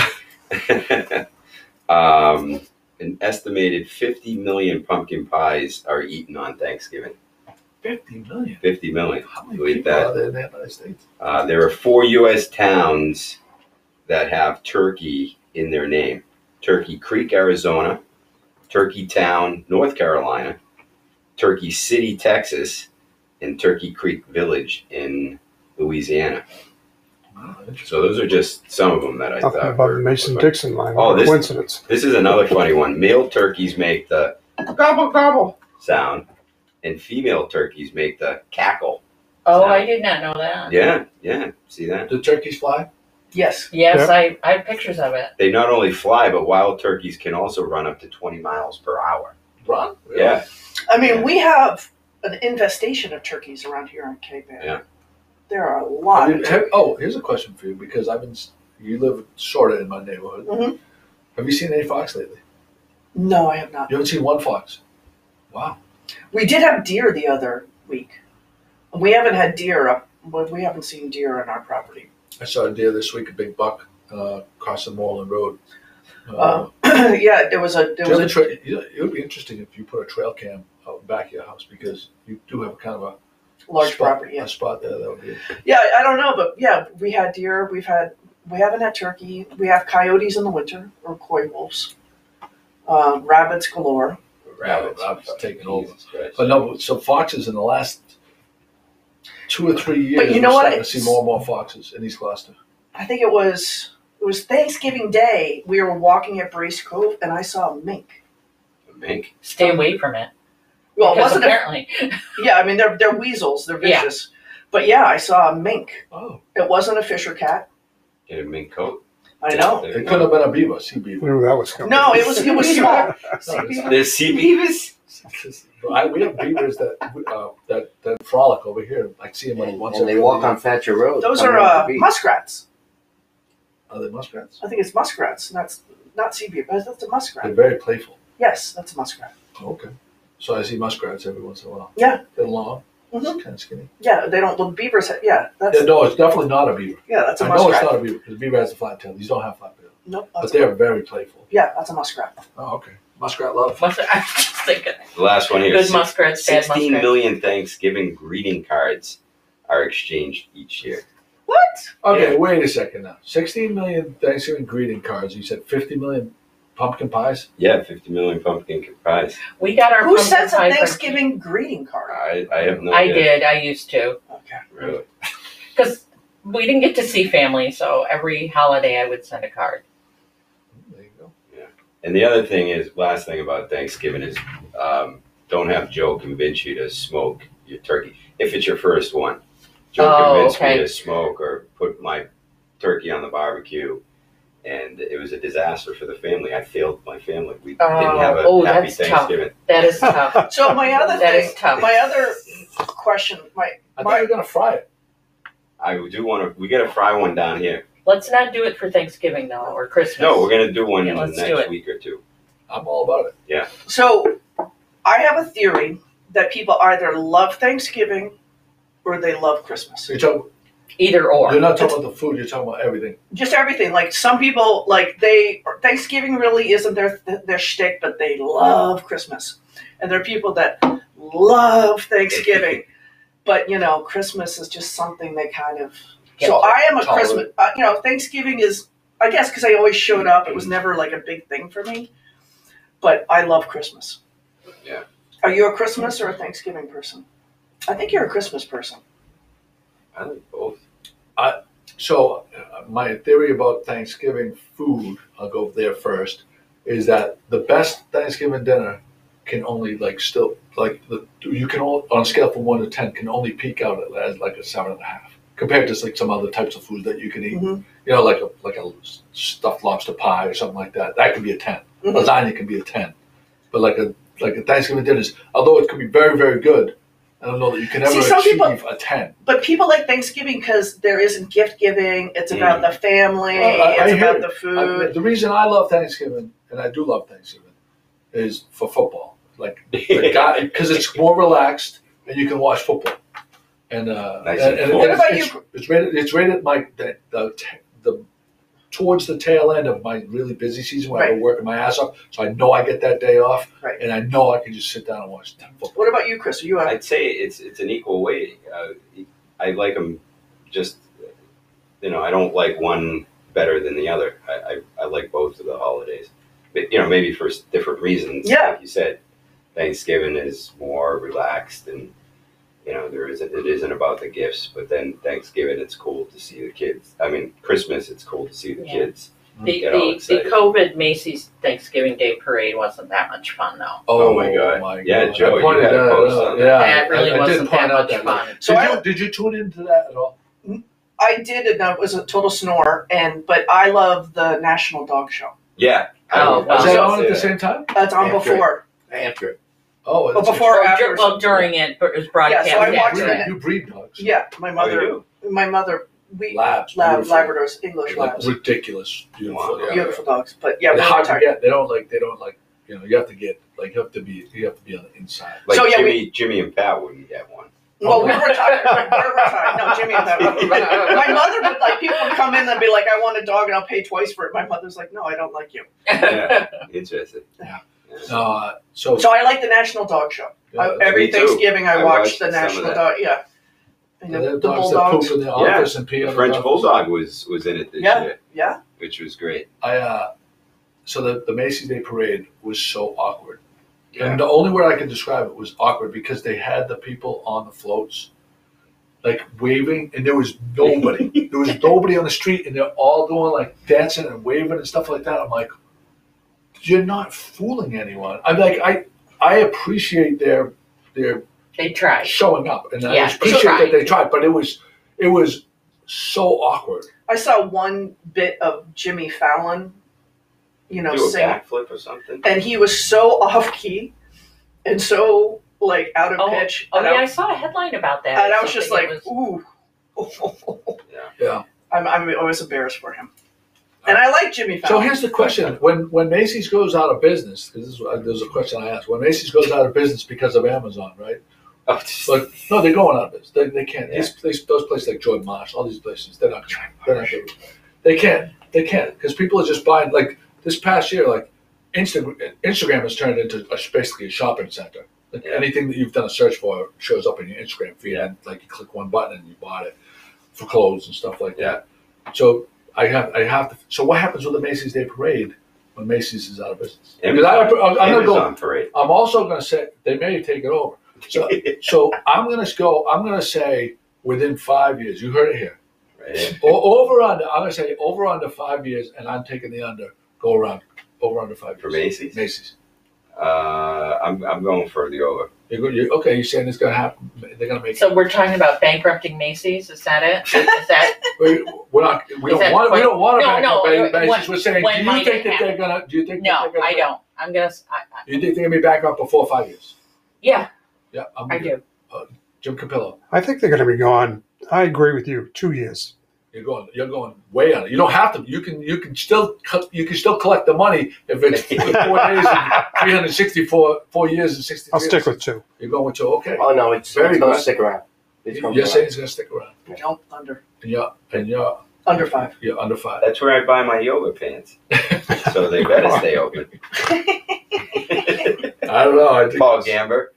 um, an estimated fifty million pumpkin pies are eaten on Thanksgiving. fifty million. fifty million. How many Believe people that. are there in the United States? Uh, there are four U S towns that have turkey in their name: Turkey Creek, Arizona; Turkey Town, North Carolina; Turkey City, Texas; and Turkey Creek Village in Louisiana. Oh, interesting. So those are just some of them that I Nothing thought above were. the Mason were- Dixon line. Oh, What a this- coincidence. This is another funny one. Male turkeys make the gobble gobble sound, and female turkeys make the cackle. Oh, sound. I did not know that. Yeah, yeah. See that? Do turkeys fly? Yes. Yes, Yep. I, I have pictures of it. They not only fly, but wild turkeys can also run up to twenty miles per hour. Run? Yeah. I mean, we have an infestation of turkeys around here in Cape Ann. Yeah. There are a lot Have of you- have- turkeys. oh, here's a question for you because I've been. s- You live sort of in my neighborhood. Mhm. Have you seen any fox lately? No, I have not. You haven't seen one fox. Wow. We did have deer the other week. We haven't had deer up, but we haven't seen deer on our property. I saw a deer this week, a big buck, uh, crossing Moreland Road. Uh, Uh, yeah, there was a there do you was have a a tra- you- it would be interesting if you put a trail cam out back of your house because you do have kind of a large spot, property. Yeah. a spot there that would be. Yeah, I don't know, but yeah, we had deer. We've had we haven't had turkey. We have coyotes in the winter or coy wolves. Um, rabbits galore. Rabbits, rabbits taking over. Jesus Christ. But no, but so foxes in the last two or three years, But you know we're what? starting to It's- see more and more foxes in East Gloucester. I think it was it was Thanksgiving Day. We were walking at Brace Cove, and I saw a mink. Mink. Stay away from it. Well, it Because wasn't a, apparently. yeah. I mean, they're they're weasels. They're Yeah. vicious. But yeah, I saw a mink. Oh, It wasn't a Fisher cat. Get a mink coat. I know. There it you could go. have been a beaver, sea beaver. Knew that was coming. No, it was it was small. No, it's- There's sea beavers. I, we have beavers that uh, that that frolic over here. I see them like And, once and every they walk other on Thatcher Road. Those coming are off uh, the beach. muskrats. year. Are they muskrats? I think it's muskrats. That's not sea beaver. That's a They're muskrat. very playful. Yes, that's a muskrat. Okay. So I see muskrats every once in a while. Yeah. They're long, Mhm. kind of skinny. Yeah, they don't look beavers. ha- Yeah, that's Yeah, no, it's definitely not a beaver. yeah, that's a I know it's muskrat. not a beaver because a beaver has a flat tail. These don't have flat tails, Nope. but That's, they're very playful. yeah, that's a muskrat. Oh, okay. Muskrat love. Muskrat, I was just thinking. The last one here. Good Six- muskrats, bad Sixteen muskrats. million Thanksgiving greeting cards are exchanged each year. What? Okay, Yeah. wait a second now. Sixteen million Thanksgiving greeting cards. You said fifty million pumpkin pies? Yeah, fifty million pumpkin pies. We got our Who pumpkin sends a pie for- Thanksgiving greeting card? I, I have no I idea. did. I used to. Okay. Really? Because we didn't get to see family, so every holiday I would send a card. There you go. And the other thing is, last thing about Thanksgiving is, um, don't have Joe convince you to smoke your turkey if it's your first one. Joe Oh, convinced okay. me to smoke or put my turkey on the barbecue, and it was a disaster for the family. I failed my family. We Oh, didn't have a oh, happy that's tough. Thanksgiving. That is tough. So my other That thing, is tough. my other question, my I my thought you were gonna fry it. I do want to. We got to fry one down here. Let's not do it for Thanksgiving though, or Christmas. No, we're gonna do one Yeah, in the let's do next it. week or two. I'm all about it. so I have a theory that people either love Thanksgiving or they love Christmas. So you're, talking, Either or. you're not talking about the food. You're talking about everything. Just everything. Like some people, like they Thanksgiving really isn't their their shtick, but they love Christmas, and there are people that love Thanksgiving, but you know Christmas is just something they kind of. So I am a Tolerate. Christmas. Uh, you know, Thanksgiving is, I guess, because I always showed up. It was never like a big thing for me, but I love Christmas. Yeah. Are you a Christmas or a Thanksgiving person? I think you're a Christmas person. I like both. So uh, my theory about Thanksgiving food, I'll go there first, is that the best Thanksgiving dinner can only like still like the you can all on a scale from one to ten can only peak out as like a seven and a half compared to like some other types of food that you can eat. Mhm. You know, like a like a stuffed lobster pie or something like that. That could be a ten. Mhm. Lasagna can be a ten, but like a like a Thanksgiving dinner, is, although it could be very very good, I don't know that you can ever See, some achieve people- a ten. But people like Thanksgiving because there isn't gift giving. It's about the family. Well, I- I it's hear about you. the I, food. the reason I love Thanksgiving, and I do love Thanksgiving, is for football. Like the guy, because it's more relaxed and you can watch football. And uh, Nice and, and and full. What it's, about it's, you? it's rated. It's rated my the, the the towards the tail end of my really busy season when I've been Right. working my ass off. So I know I get that day off, Right. and I know I can just sit down and watch football. What about you, Chris? Are you a I'd say it's it's an equal weight. Uh, I like them just, you know, I don't like one better than the other. I, I, I like both of the holidays, but you know, maybe for s- different reasons. Yeah. Like you said, Thanksgiving is more relaxed and, you know, there isn't, it isn't about the gifts, but then Thanksgiving, it's cool to see the kids. I mean, Christmas, it's cool to see the Yeah. kids. The, Get all the, the excited. COVID Macy's Thanksgiving Day Parade wasn't that much fun though. Oh, my God. Yeah, God. Joe, I you pointed had a that post out. on that. Yeah, That really I, I wasn't did point that out much that. fun. So did I- you did you tune into that at all? I did, and that was a total snore. And but I love the National Dog Show. Yeah. I Oh, was- I wow. Was was that gonna on say at the that. same time? That's on After it. before. After it. Oh, Oh, that's before or Well, after? dur- well, during it, but it was broadcast Yeah, so I watched after you, it. it. you breed dogs. Yeah, my Oh, mother. you My mother. We Labs, lab beautiful. Labradors, English Like labs, ridiculous, beautiful. Wow. Yeah. beautiful dogs. But yeah, They're we're hard to retired. get. They don't like. They don't like. You know, you have to get like you have to be. You have to be on the inside. Like So, yeah, Jimmy, Jimmy and Pat wouldn't get one. Well, we're retired. We're retired. No, Jimmy and Pat. My mother would like people would come in and be like, "I want a dog, and I'll pay twice for it." My mother's like, "No, I don't like you." Yeah. Interesting. Yeah. Yeah. Uh, so So I like the National Dog Show. yeah, I, every Me too. Thanksgiving, I, I watch watched the some of National that. Dog. Yeah, and yeah, the, the the dogs that bulldogs. poop in the Yeah. office and pee The on French the Bulldog was was in it this Yeah. year, Yeah, which was great. I uh, so the the Macy's Day Parade was so awkward, Yeah. and the only word I could describe it was awkward because they had the people on the floats, like waving, and there was nobody. there was nobody on the street, and they're all doing like dancing and waving and stuff like that. I'm like, you're not fooling anyone. I'm like, I I appreciate their their They tried. showing up, and I Yeah, appreciate tried. that they tried, but it was it was so awkward. I saw one bit of Jimmy Fallon, you know, Do a sing, backflip or something. and he was so off key and so like out of Oh, pitch. Oh and yeah, I, I saw a headline about that. and or I was just something. like, It was- ooh. Yeah. I'm, I'm I was embarrassed for him, and I like Jimmy So Fallon. here's the question: When when Macy's goes out of business, because this is, there's a question I asked. When Macy's goes out of business because of Amazon, right? Oh, But no, they're going out of business. They, they can't. Yeah. These, these, those places like Jordan Marsh, all these places, they're not. They're not. Gonna, they can't. They can't because people are just buying. Like this past year, like Instagram, Instagram has turned into a, basically a shopping center. Like Yeah. anything that you've done a search for shows up in your Instagram feed, Yeah. and like you click one button and you bought it for clothes and stuff like Yeah. that. So I have, I have to. So what happens with the Macy's Day Parade when Macy's is out of business. Because I, I'm going to go. Amazon parade. I'm also going to say they may take it over. So, so I'm going to go. I'm going to say within five years. You heard it here. Right. O- over under. I'm going to say over under five years, and I'm taking the under. Go around. Over under five years. For Macy's? Macy's. Uh, I'm I'm going for the over. You're good. You're, okay, you're saying it's going to happen. They're going to make. So we're talking about bankrupting Macy's. Is that it? Is that We, we're not. We Is don't that want. We quite- don't want to No, back no, up when- Macy's. We're saying. when Do you might think it that they're going to? Do you think? that no? they're gonna, I don't. I'm gonna. I, I, You think they're going to be back up before five years? yeah, Yeah, I'm I with you. do. Jim Capillo, I think they're going to be gone. I agree with you. Two years. you're going. You're going way on it. You don't have to. You can. You can still. co- You can still collect the money if it's four days and three hundred sixty-four, four years and sixty. I'll stick with two. You're going with two. Okay. Oh no, it's, Very it's going to good. stick around. It's going You're to saying it's going to stick around. No, under. And you're and you're Under five. you're under five. That's where I buy my yoga pants. So they better stay open. I don't know. I think Paul that's- Gamber.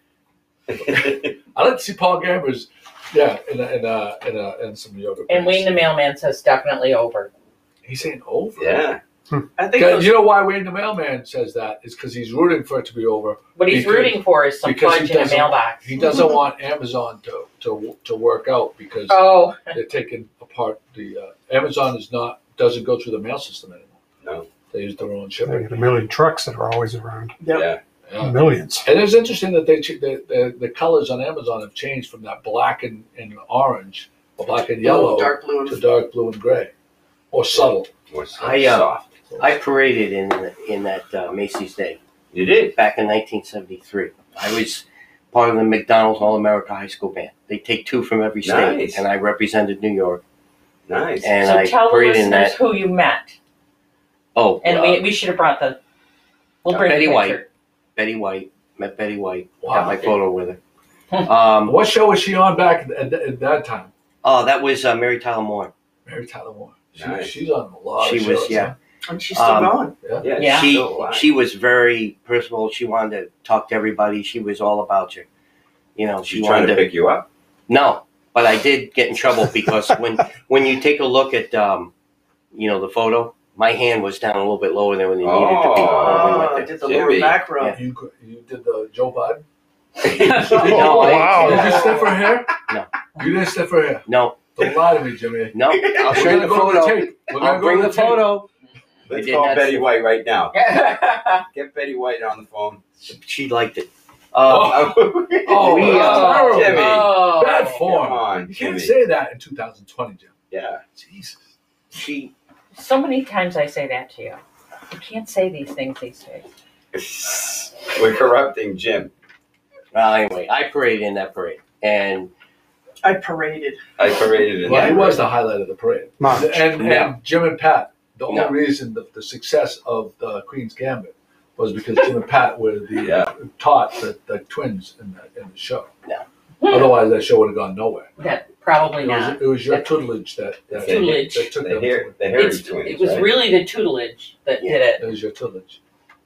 I like to see Paul Gambers. Yeah, in a, in a, in a, in some yoga. and pants. Wayne the mailman says definitely over. He's saying over. Yeah. I think Okay, those, you know why Wayne the mailman says that? It's because he's rooting for it to be over. What he's Because- rooting for is some because he fudge in a doesn't- mailbox. He doesn't want Amazon to, to to work out because Oh, they're taking apart the uh, Amazon is not doesn't go through the mail system anymore. No. They use their own They shipping. got a million trucks that are always around. Yep. Yeah. Yeah. Millions. And it's interesting that they ch- the, the the colors on Amazon have changed from that black and, and orange or black and yellow dark blue. to dark blue and gray, or subtle. More so- I, uh, soft. I paraded in in that uh, Macy's Day You did? back in nineteen seventy-three. I was part of the McDonald's All America High School band. They take two from every state, Nice. and I represented New York. Nice. And so I tell the paraded in listeners that. who you met, Oh, and uh, we, we should have brought the. We'll Uh, bring Betty the White. picture. Betty White. Met Betty White. Wow. Got my photo with her. um, What show was she on back at, at, at that time? oh, that was uh, Mary Tyler Moore. Mary Tyler Moore. She, Nice. She's on a lot She of was, shows. yeah. And she's still Um, going. Huh? Yeah. Yeah. She still alive. she was very personable. She wanted to talk to everybody. She was all about you. You know, she She's trying wanted to pick you up? No, but I did get in trouble because when when you take a look at um, you know, the photo, my hand was down a little bit lower than when it needed to be. Oh. when we Oh, went I there. did the Jimmy. lower back row. Yeah. You could- you did the Joe Biden. No, I- wow. Did you sniff her hair? No. You didn't sniff her hair. No, Don't lie to me, Jimmy. no. I'll We're show you gonna the go to photo. tape. We're gonna I'll go bring to the tape. photo. Let's did call not Betty see- White right now. Yeah. Get Betty White on the phone. She liked it. Oh, Um, we, that's uh, terrible. Jimmy. Oh. Bad Come form. on, You can't Jimmy. say that in two thousand twenty, Jim. Yeah. Jesus. she So many times I say that to you. You can't say these things these days. We're corrupting Jim. well anyway, I paraded in that parade, and I paraded. I paraded in Well, he that. was the highlight of the parade. March. And, No. and Jim and Pat, the only No. reason the, the success of the Queen's Gambit was because Jim and Pat were the Yeah. taught the, the twins in the, in the show. No. Otherwise, that show would have gone nowhere. That probably It was, not. it was your That- tutelage that, that, Tutelage. that took The, them. hair, to- the hairy It's, twins. it was right? really the tutelage that did it. It was your tutelage.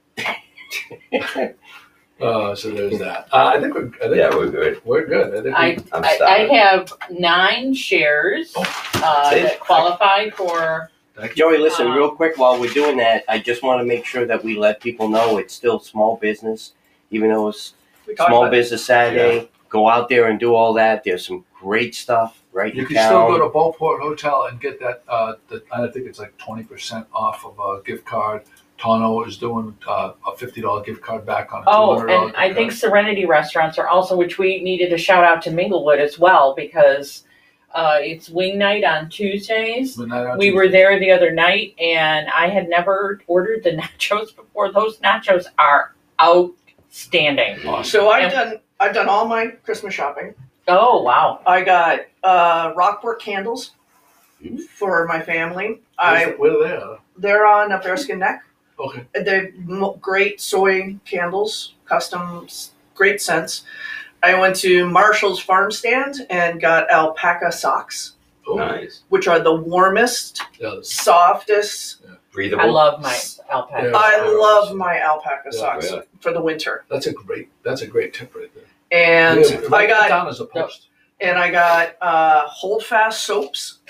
Uh, so there's that. Uh, I think we're. I think Yeah, we're good. we're good. I think I, we, I'm I, I starving. have nine shares uh, See? that qualify for. thank you. Joey, listen, Uh, real quick, while we're doing that, I just want to make sure that we let people know it's still small business, even though it's We talked Small about Business Saturday. Go out there and do all that. There's some great stuff right You in can still town. go to Beauport Hotel and get that. Uh, the, I think it's like twenty percent off of a gift card. Tono is doing uh, a fifty dollar gift card back on a two Oh, hundred dollar and I think Serenity Restaurants are also, which we needed to shout out to Minglewood as well because uh, it's wing night on Tuesdays. We were there the other night, and I had never ordered the nachos before. Those nachos are outstanding. So I've And- done I've done all my Christmas shopping. Oh wow! I got uh, Rockport candles for my family. I Where are they? At? they're on a Bearskin Neck. Okay. They're mo- great soy candles, custom, s- great scents. I went to Marshall's Farm Stand and got alpaca socks, Oh, Nice. which are the warmest, yeah, that's- softest. Breathable. I love my alpaca. Yeah. I love my alpaca Yeah, socks really. for the winter. that's a great. That's a great tip right there. And Yeah, write I that got down as a post. and I got uh, Holdfast soaps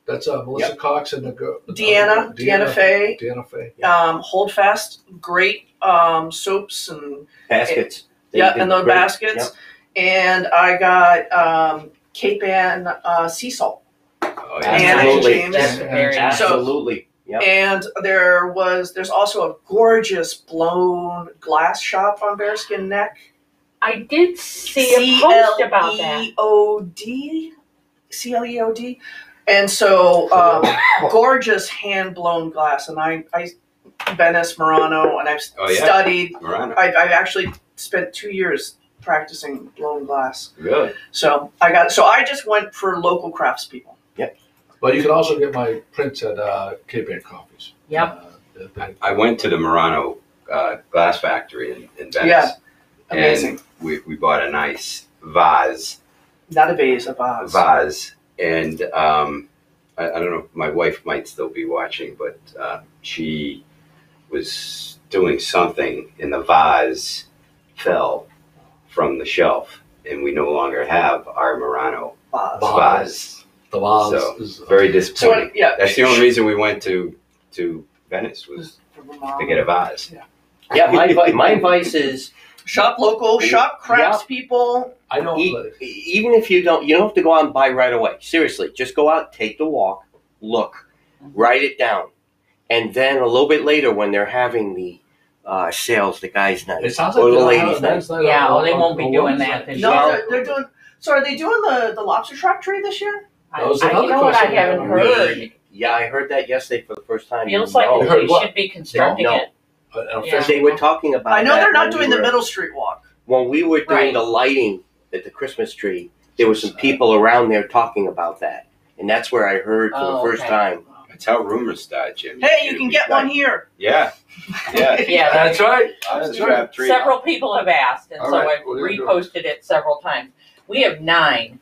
That's uh, Melissa Yep. Cox and the girl. Deanna, Deanna Fay. Deanna Fay. Um, Holdfast, great um, soaps and Baskets. They yeah, did and the great. baskets. And I got um, Cape Ann uh, sea salt. Oh, That's yeah. And Absolutely. James. That's very nice. Absolutely. Yep. And there was there's also a gorgeous blown glass shop on Bearskin Neck. I did see a post about that. C L E O D C L E O D And so um, gorgeous hand blown glass. And I, I Venice, Murano, and I've Oh, yeah. studied. Murano. I've, I've actually spent two years practicing blown glass. Really? So I got. So I just went for local craftspeople. But you can also get my prints at uh, Cape Ann Coffees. Yep. Uh, that- I went to the Murano uh, glass factory in, in Venice. Yeah. Amazing. And we, we bought a nice vase. Not a vase, a vase. Vase. And um, I, I don't know if my wife might still be watching, but uh, she was doing something and the vase fell from the shelf. And we no longer have our Murano Vase. vase. The vase So, is Very So disappointing. yeah. That's the only reason we went to, to Venice was to get a vase. Yeah, my advi- my advice is Shop local, shop craftspeople. I don't. e- even if you don't, you don't have to go out and buy right away. Seriously, just go out, take the walk, look, write it down, and then a little bit later when they're having the uh, sales, the guys' night, It sounds or like the they'll ladies' have night. men's night Yeah, on- well, they on- won't be on doing Wednesday. that this No, Well- they're, they're doing. So are they doing the the lobster trap tree this year? I, That was I, another you know what? I question. haven't heard. Yeah, I heard that yesterday for the first time. Feels like No. You heard they what? should be constructing No. it. An Yeah. official- They were talking about. I know that they're not when doing we the were- Middle Street walk. When we were doing Right. the lighting at the Christmas tree, there were some people around there talking about that, and that's where I heard for Oh, the first okay. time. That's how rumors start, Jim. Hey, you can get one here. Yeah. Yeah. Yeah, That's right. Lobster That's right. trap tree. several people have asked, and All so right, I've we're gonna do it. reposted it several times. We have nine.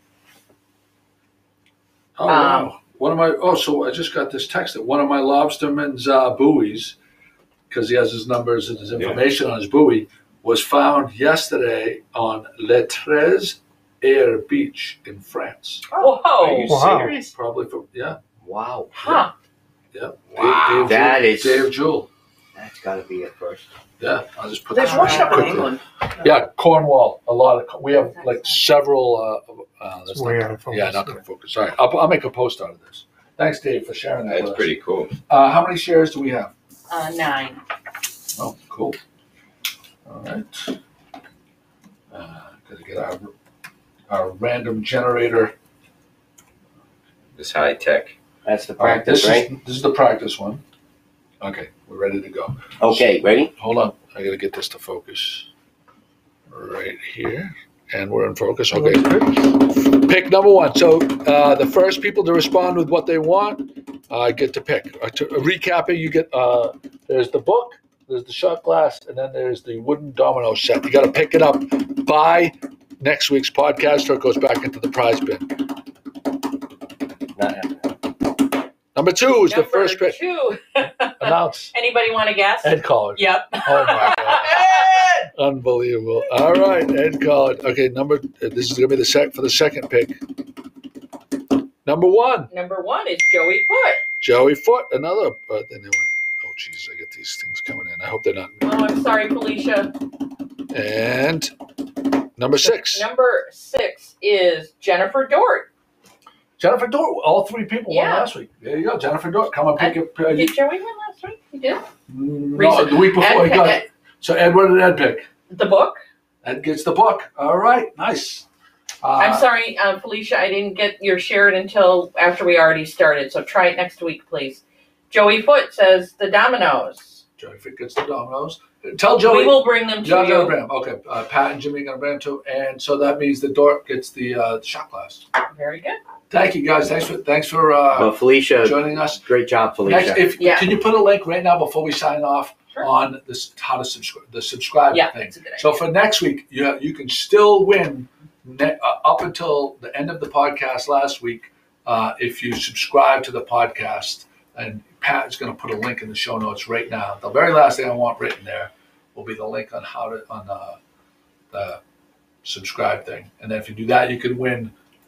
Oh, Um, wow. One of my, oh, so I just got this text that one of my lobsterman's uh, buoys, because he has his numbers and his information on his buoy, was found yesterday on Le Treize Air Beach in France. Whoa! Are you Wow. serious? Probably for, yeah. Wow, Huh? Yeah. Wow. Dave, Dave That Jewell, is- Dave Jewell. that's got to be it first. Yeah, I'll just put There's that one on shop in quickly. England. Yeah, Cornwall. A lot of, we have like several, uh, uh, that's Way not, out of focus. yeah, not going to focus. All right, I'll, I'll make a post out of this. Thanks, Dave, for sharing that That's with us. pretty cool. Uh, how many shares do we have? Uh, nine. Oh, cool. All right. Uh, gotta get our, our random generator. This high tech. That's the All right, practice, this right? is this is the practice one. Okay, we're ready to go. Okay, ready? Hold on, I gotta get this to focus. Right here, and we're in focus. Okay. Pick number one. So uh, the first people to respond with what they want, uh, get to pick. Uh, to, uh, recapping, you get uh, there's the book, there's the shot glass, and then there's the wooden domino set. You got to pick it up by next week's podcast, or it goes back into the prize bin. Not happening. Number two is the Number first pick. two. Announce. Anybody want to guess? Ed Collard. Yep. Oh my God. Ed! Unbelievable. All right, Ed Collard. Okay, number. uh, This is gonna be the sec for the second pick. Number one, Number one is Joey Foot. Joey Foot. Another. Uh, then they went. Oh Jesus, I get these things coming in. I hope they're not. Oh, I'm sorry, Felicia. And number six, Number six is Jennifer Dort. Jennifer Dort. All three people won Yeah. last week. There you go, Jennifer Dort. Come and pick up. Uh, Did Joey win last week? He did. no, the week before Ed, he got Ed- it. So Ed, what did Ed pick? The book. Ed gets the book. All right, nice. Uh, I'm sorry, uh, Felicia. I didn't get your share it until after we already started. So try it next week, please. Joey Foot says the dominoes. Joey Foot gets the dominoes. Tell Joey. We will bring them to You're gonna you. bring them. Okay. Uh, Pat and Jimmy are gonna bring them too, and so that means the Dort gets the uh, shot glass. Very good. Thank you guys. Thanks for thanks for uh, Well, Felicia, joining us. great job, Felicia. Next, if Yeah. can you put a link right now before we sign off Sure. on this how to subscribe the subscribe Yeah, thing. that's a good idea. So for next week, you have, you can still win ne- uh, up until the end of the podcast last week uh, if you subscribe to the podcast. And Pat is going to put a link in the show notes right now. The very last thing I want written there will be the link on how to on uh, the subscribe thing. And then if you do that, you can win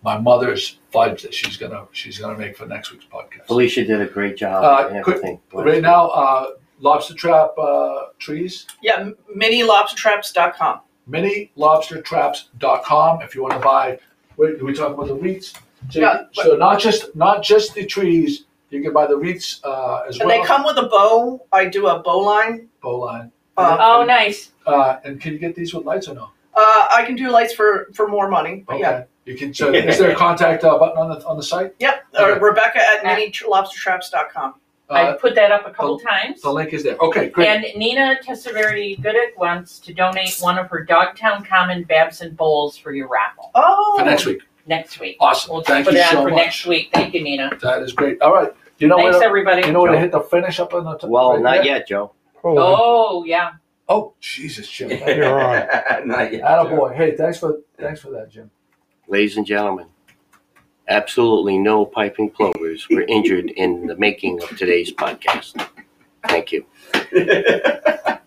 my mother's fudge that she's gonna she's gonna make for next week's podcast. Felicia did a great job Uh, and quick- everything. Right now, uh, lobster trap uh, trees. Yeah, mini lobster traps dot com. mini lobster traps dot com if you want to buy. Wait, do we talk about the wreaths? So, Yeah, so not just not just the trees. You can buy the wreaths uh, as And well. they come with a bow. I do a bow line. bow line. Uh, Oh, nice. Uh, and can you get these with lights or no? uh, I can do lights for, for more money. But Okay. yeah. You can. So is there a contact uh, button on the on the site? Yep. Okay. Uh, Rebecca at mini lobster traps dot com. I Uh, put that up a couple times. the link is there. Okay, great. And Nina Tesaverdi Goodek wants to donate one of her Dogtown Common Babson bowls for your raffle Oh. For next week. next week. Awesome. We'll Thank put you it on so for much. next week. Thank you, Nina. That is great. All right. You know Thanks, where? everybody. You know where to Joe. hit the finish up on the top? Well, right not there? yet, Joe. Oh, Oh, yeah. Oh, Jesus, Jim. you're on. Not yet. Attaboy. Hey, thanks for thanks for that, Jim. Ladies and gentlemen, absolutely no piping plovers were injured in the making of today's podcast. Thank you.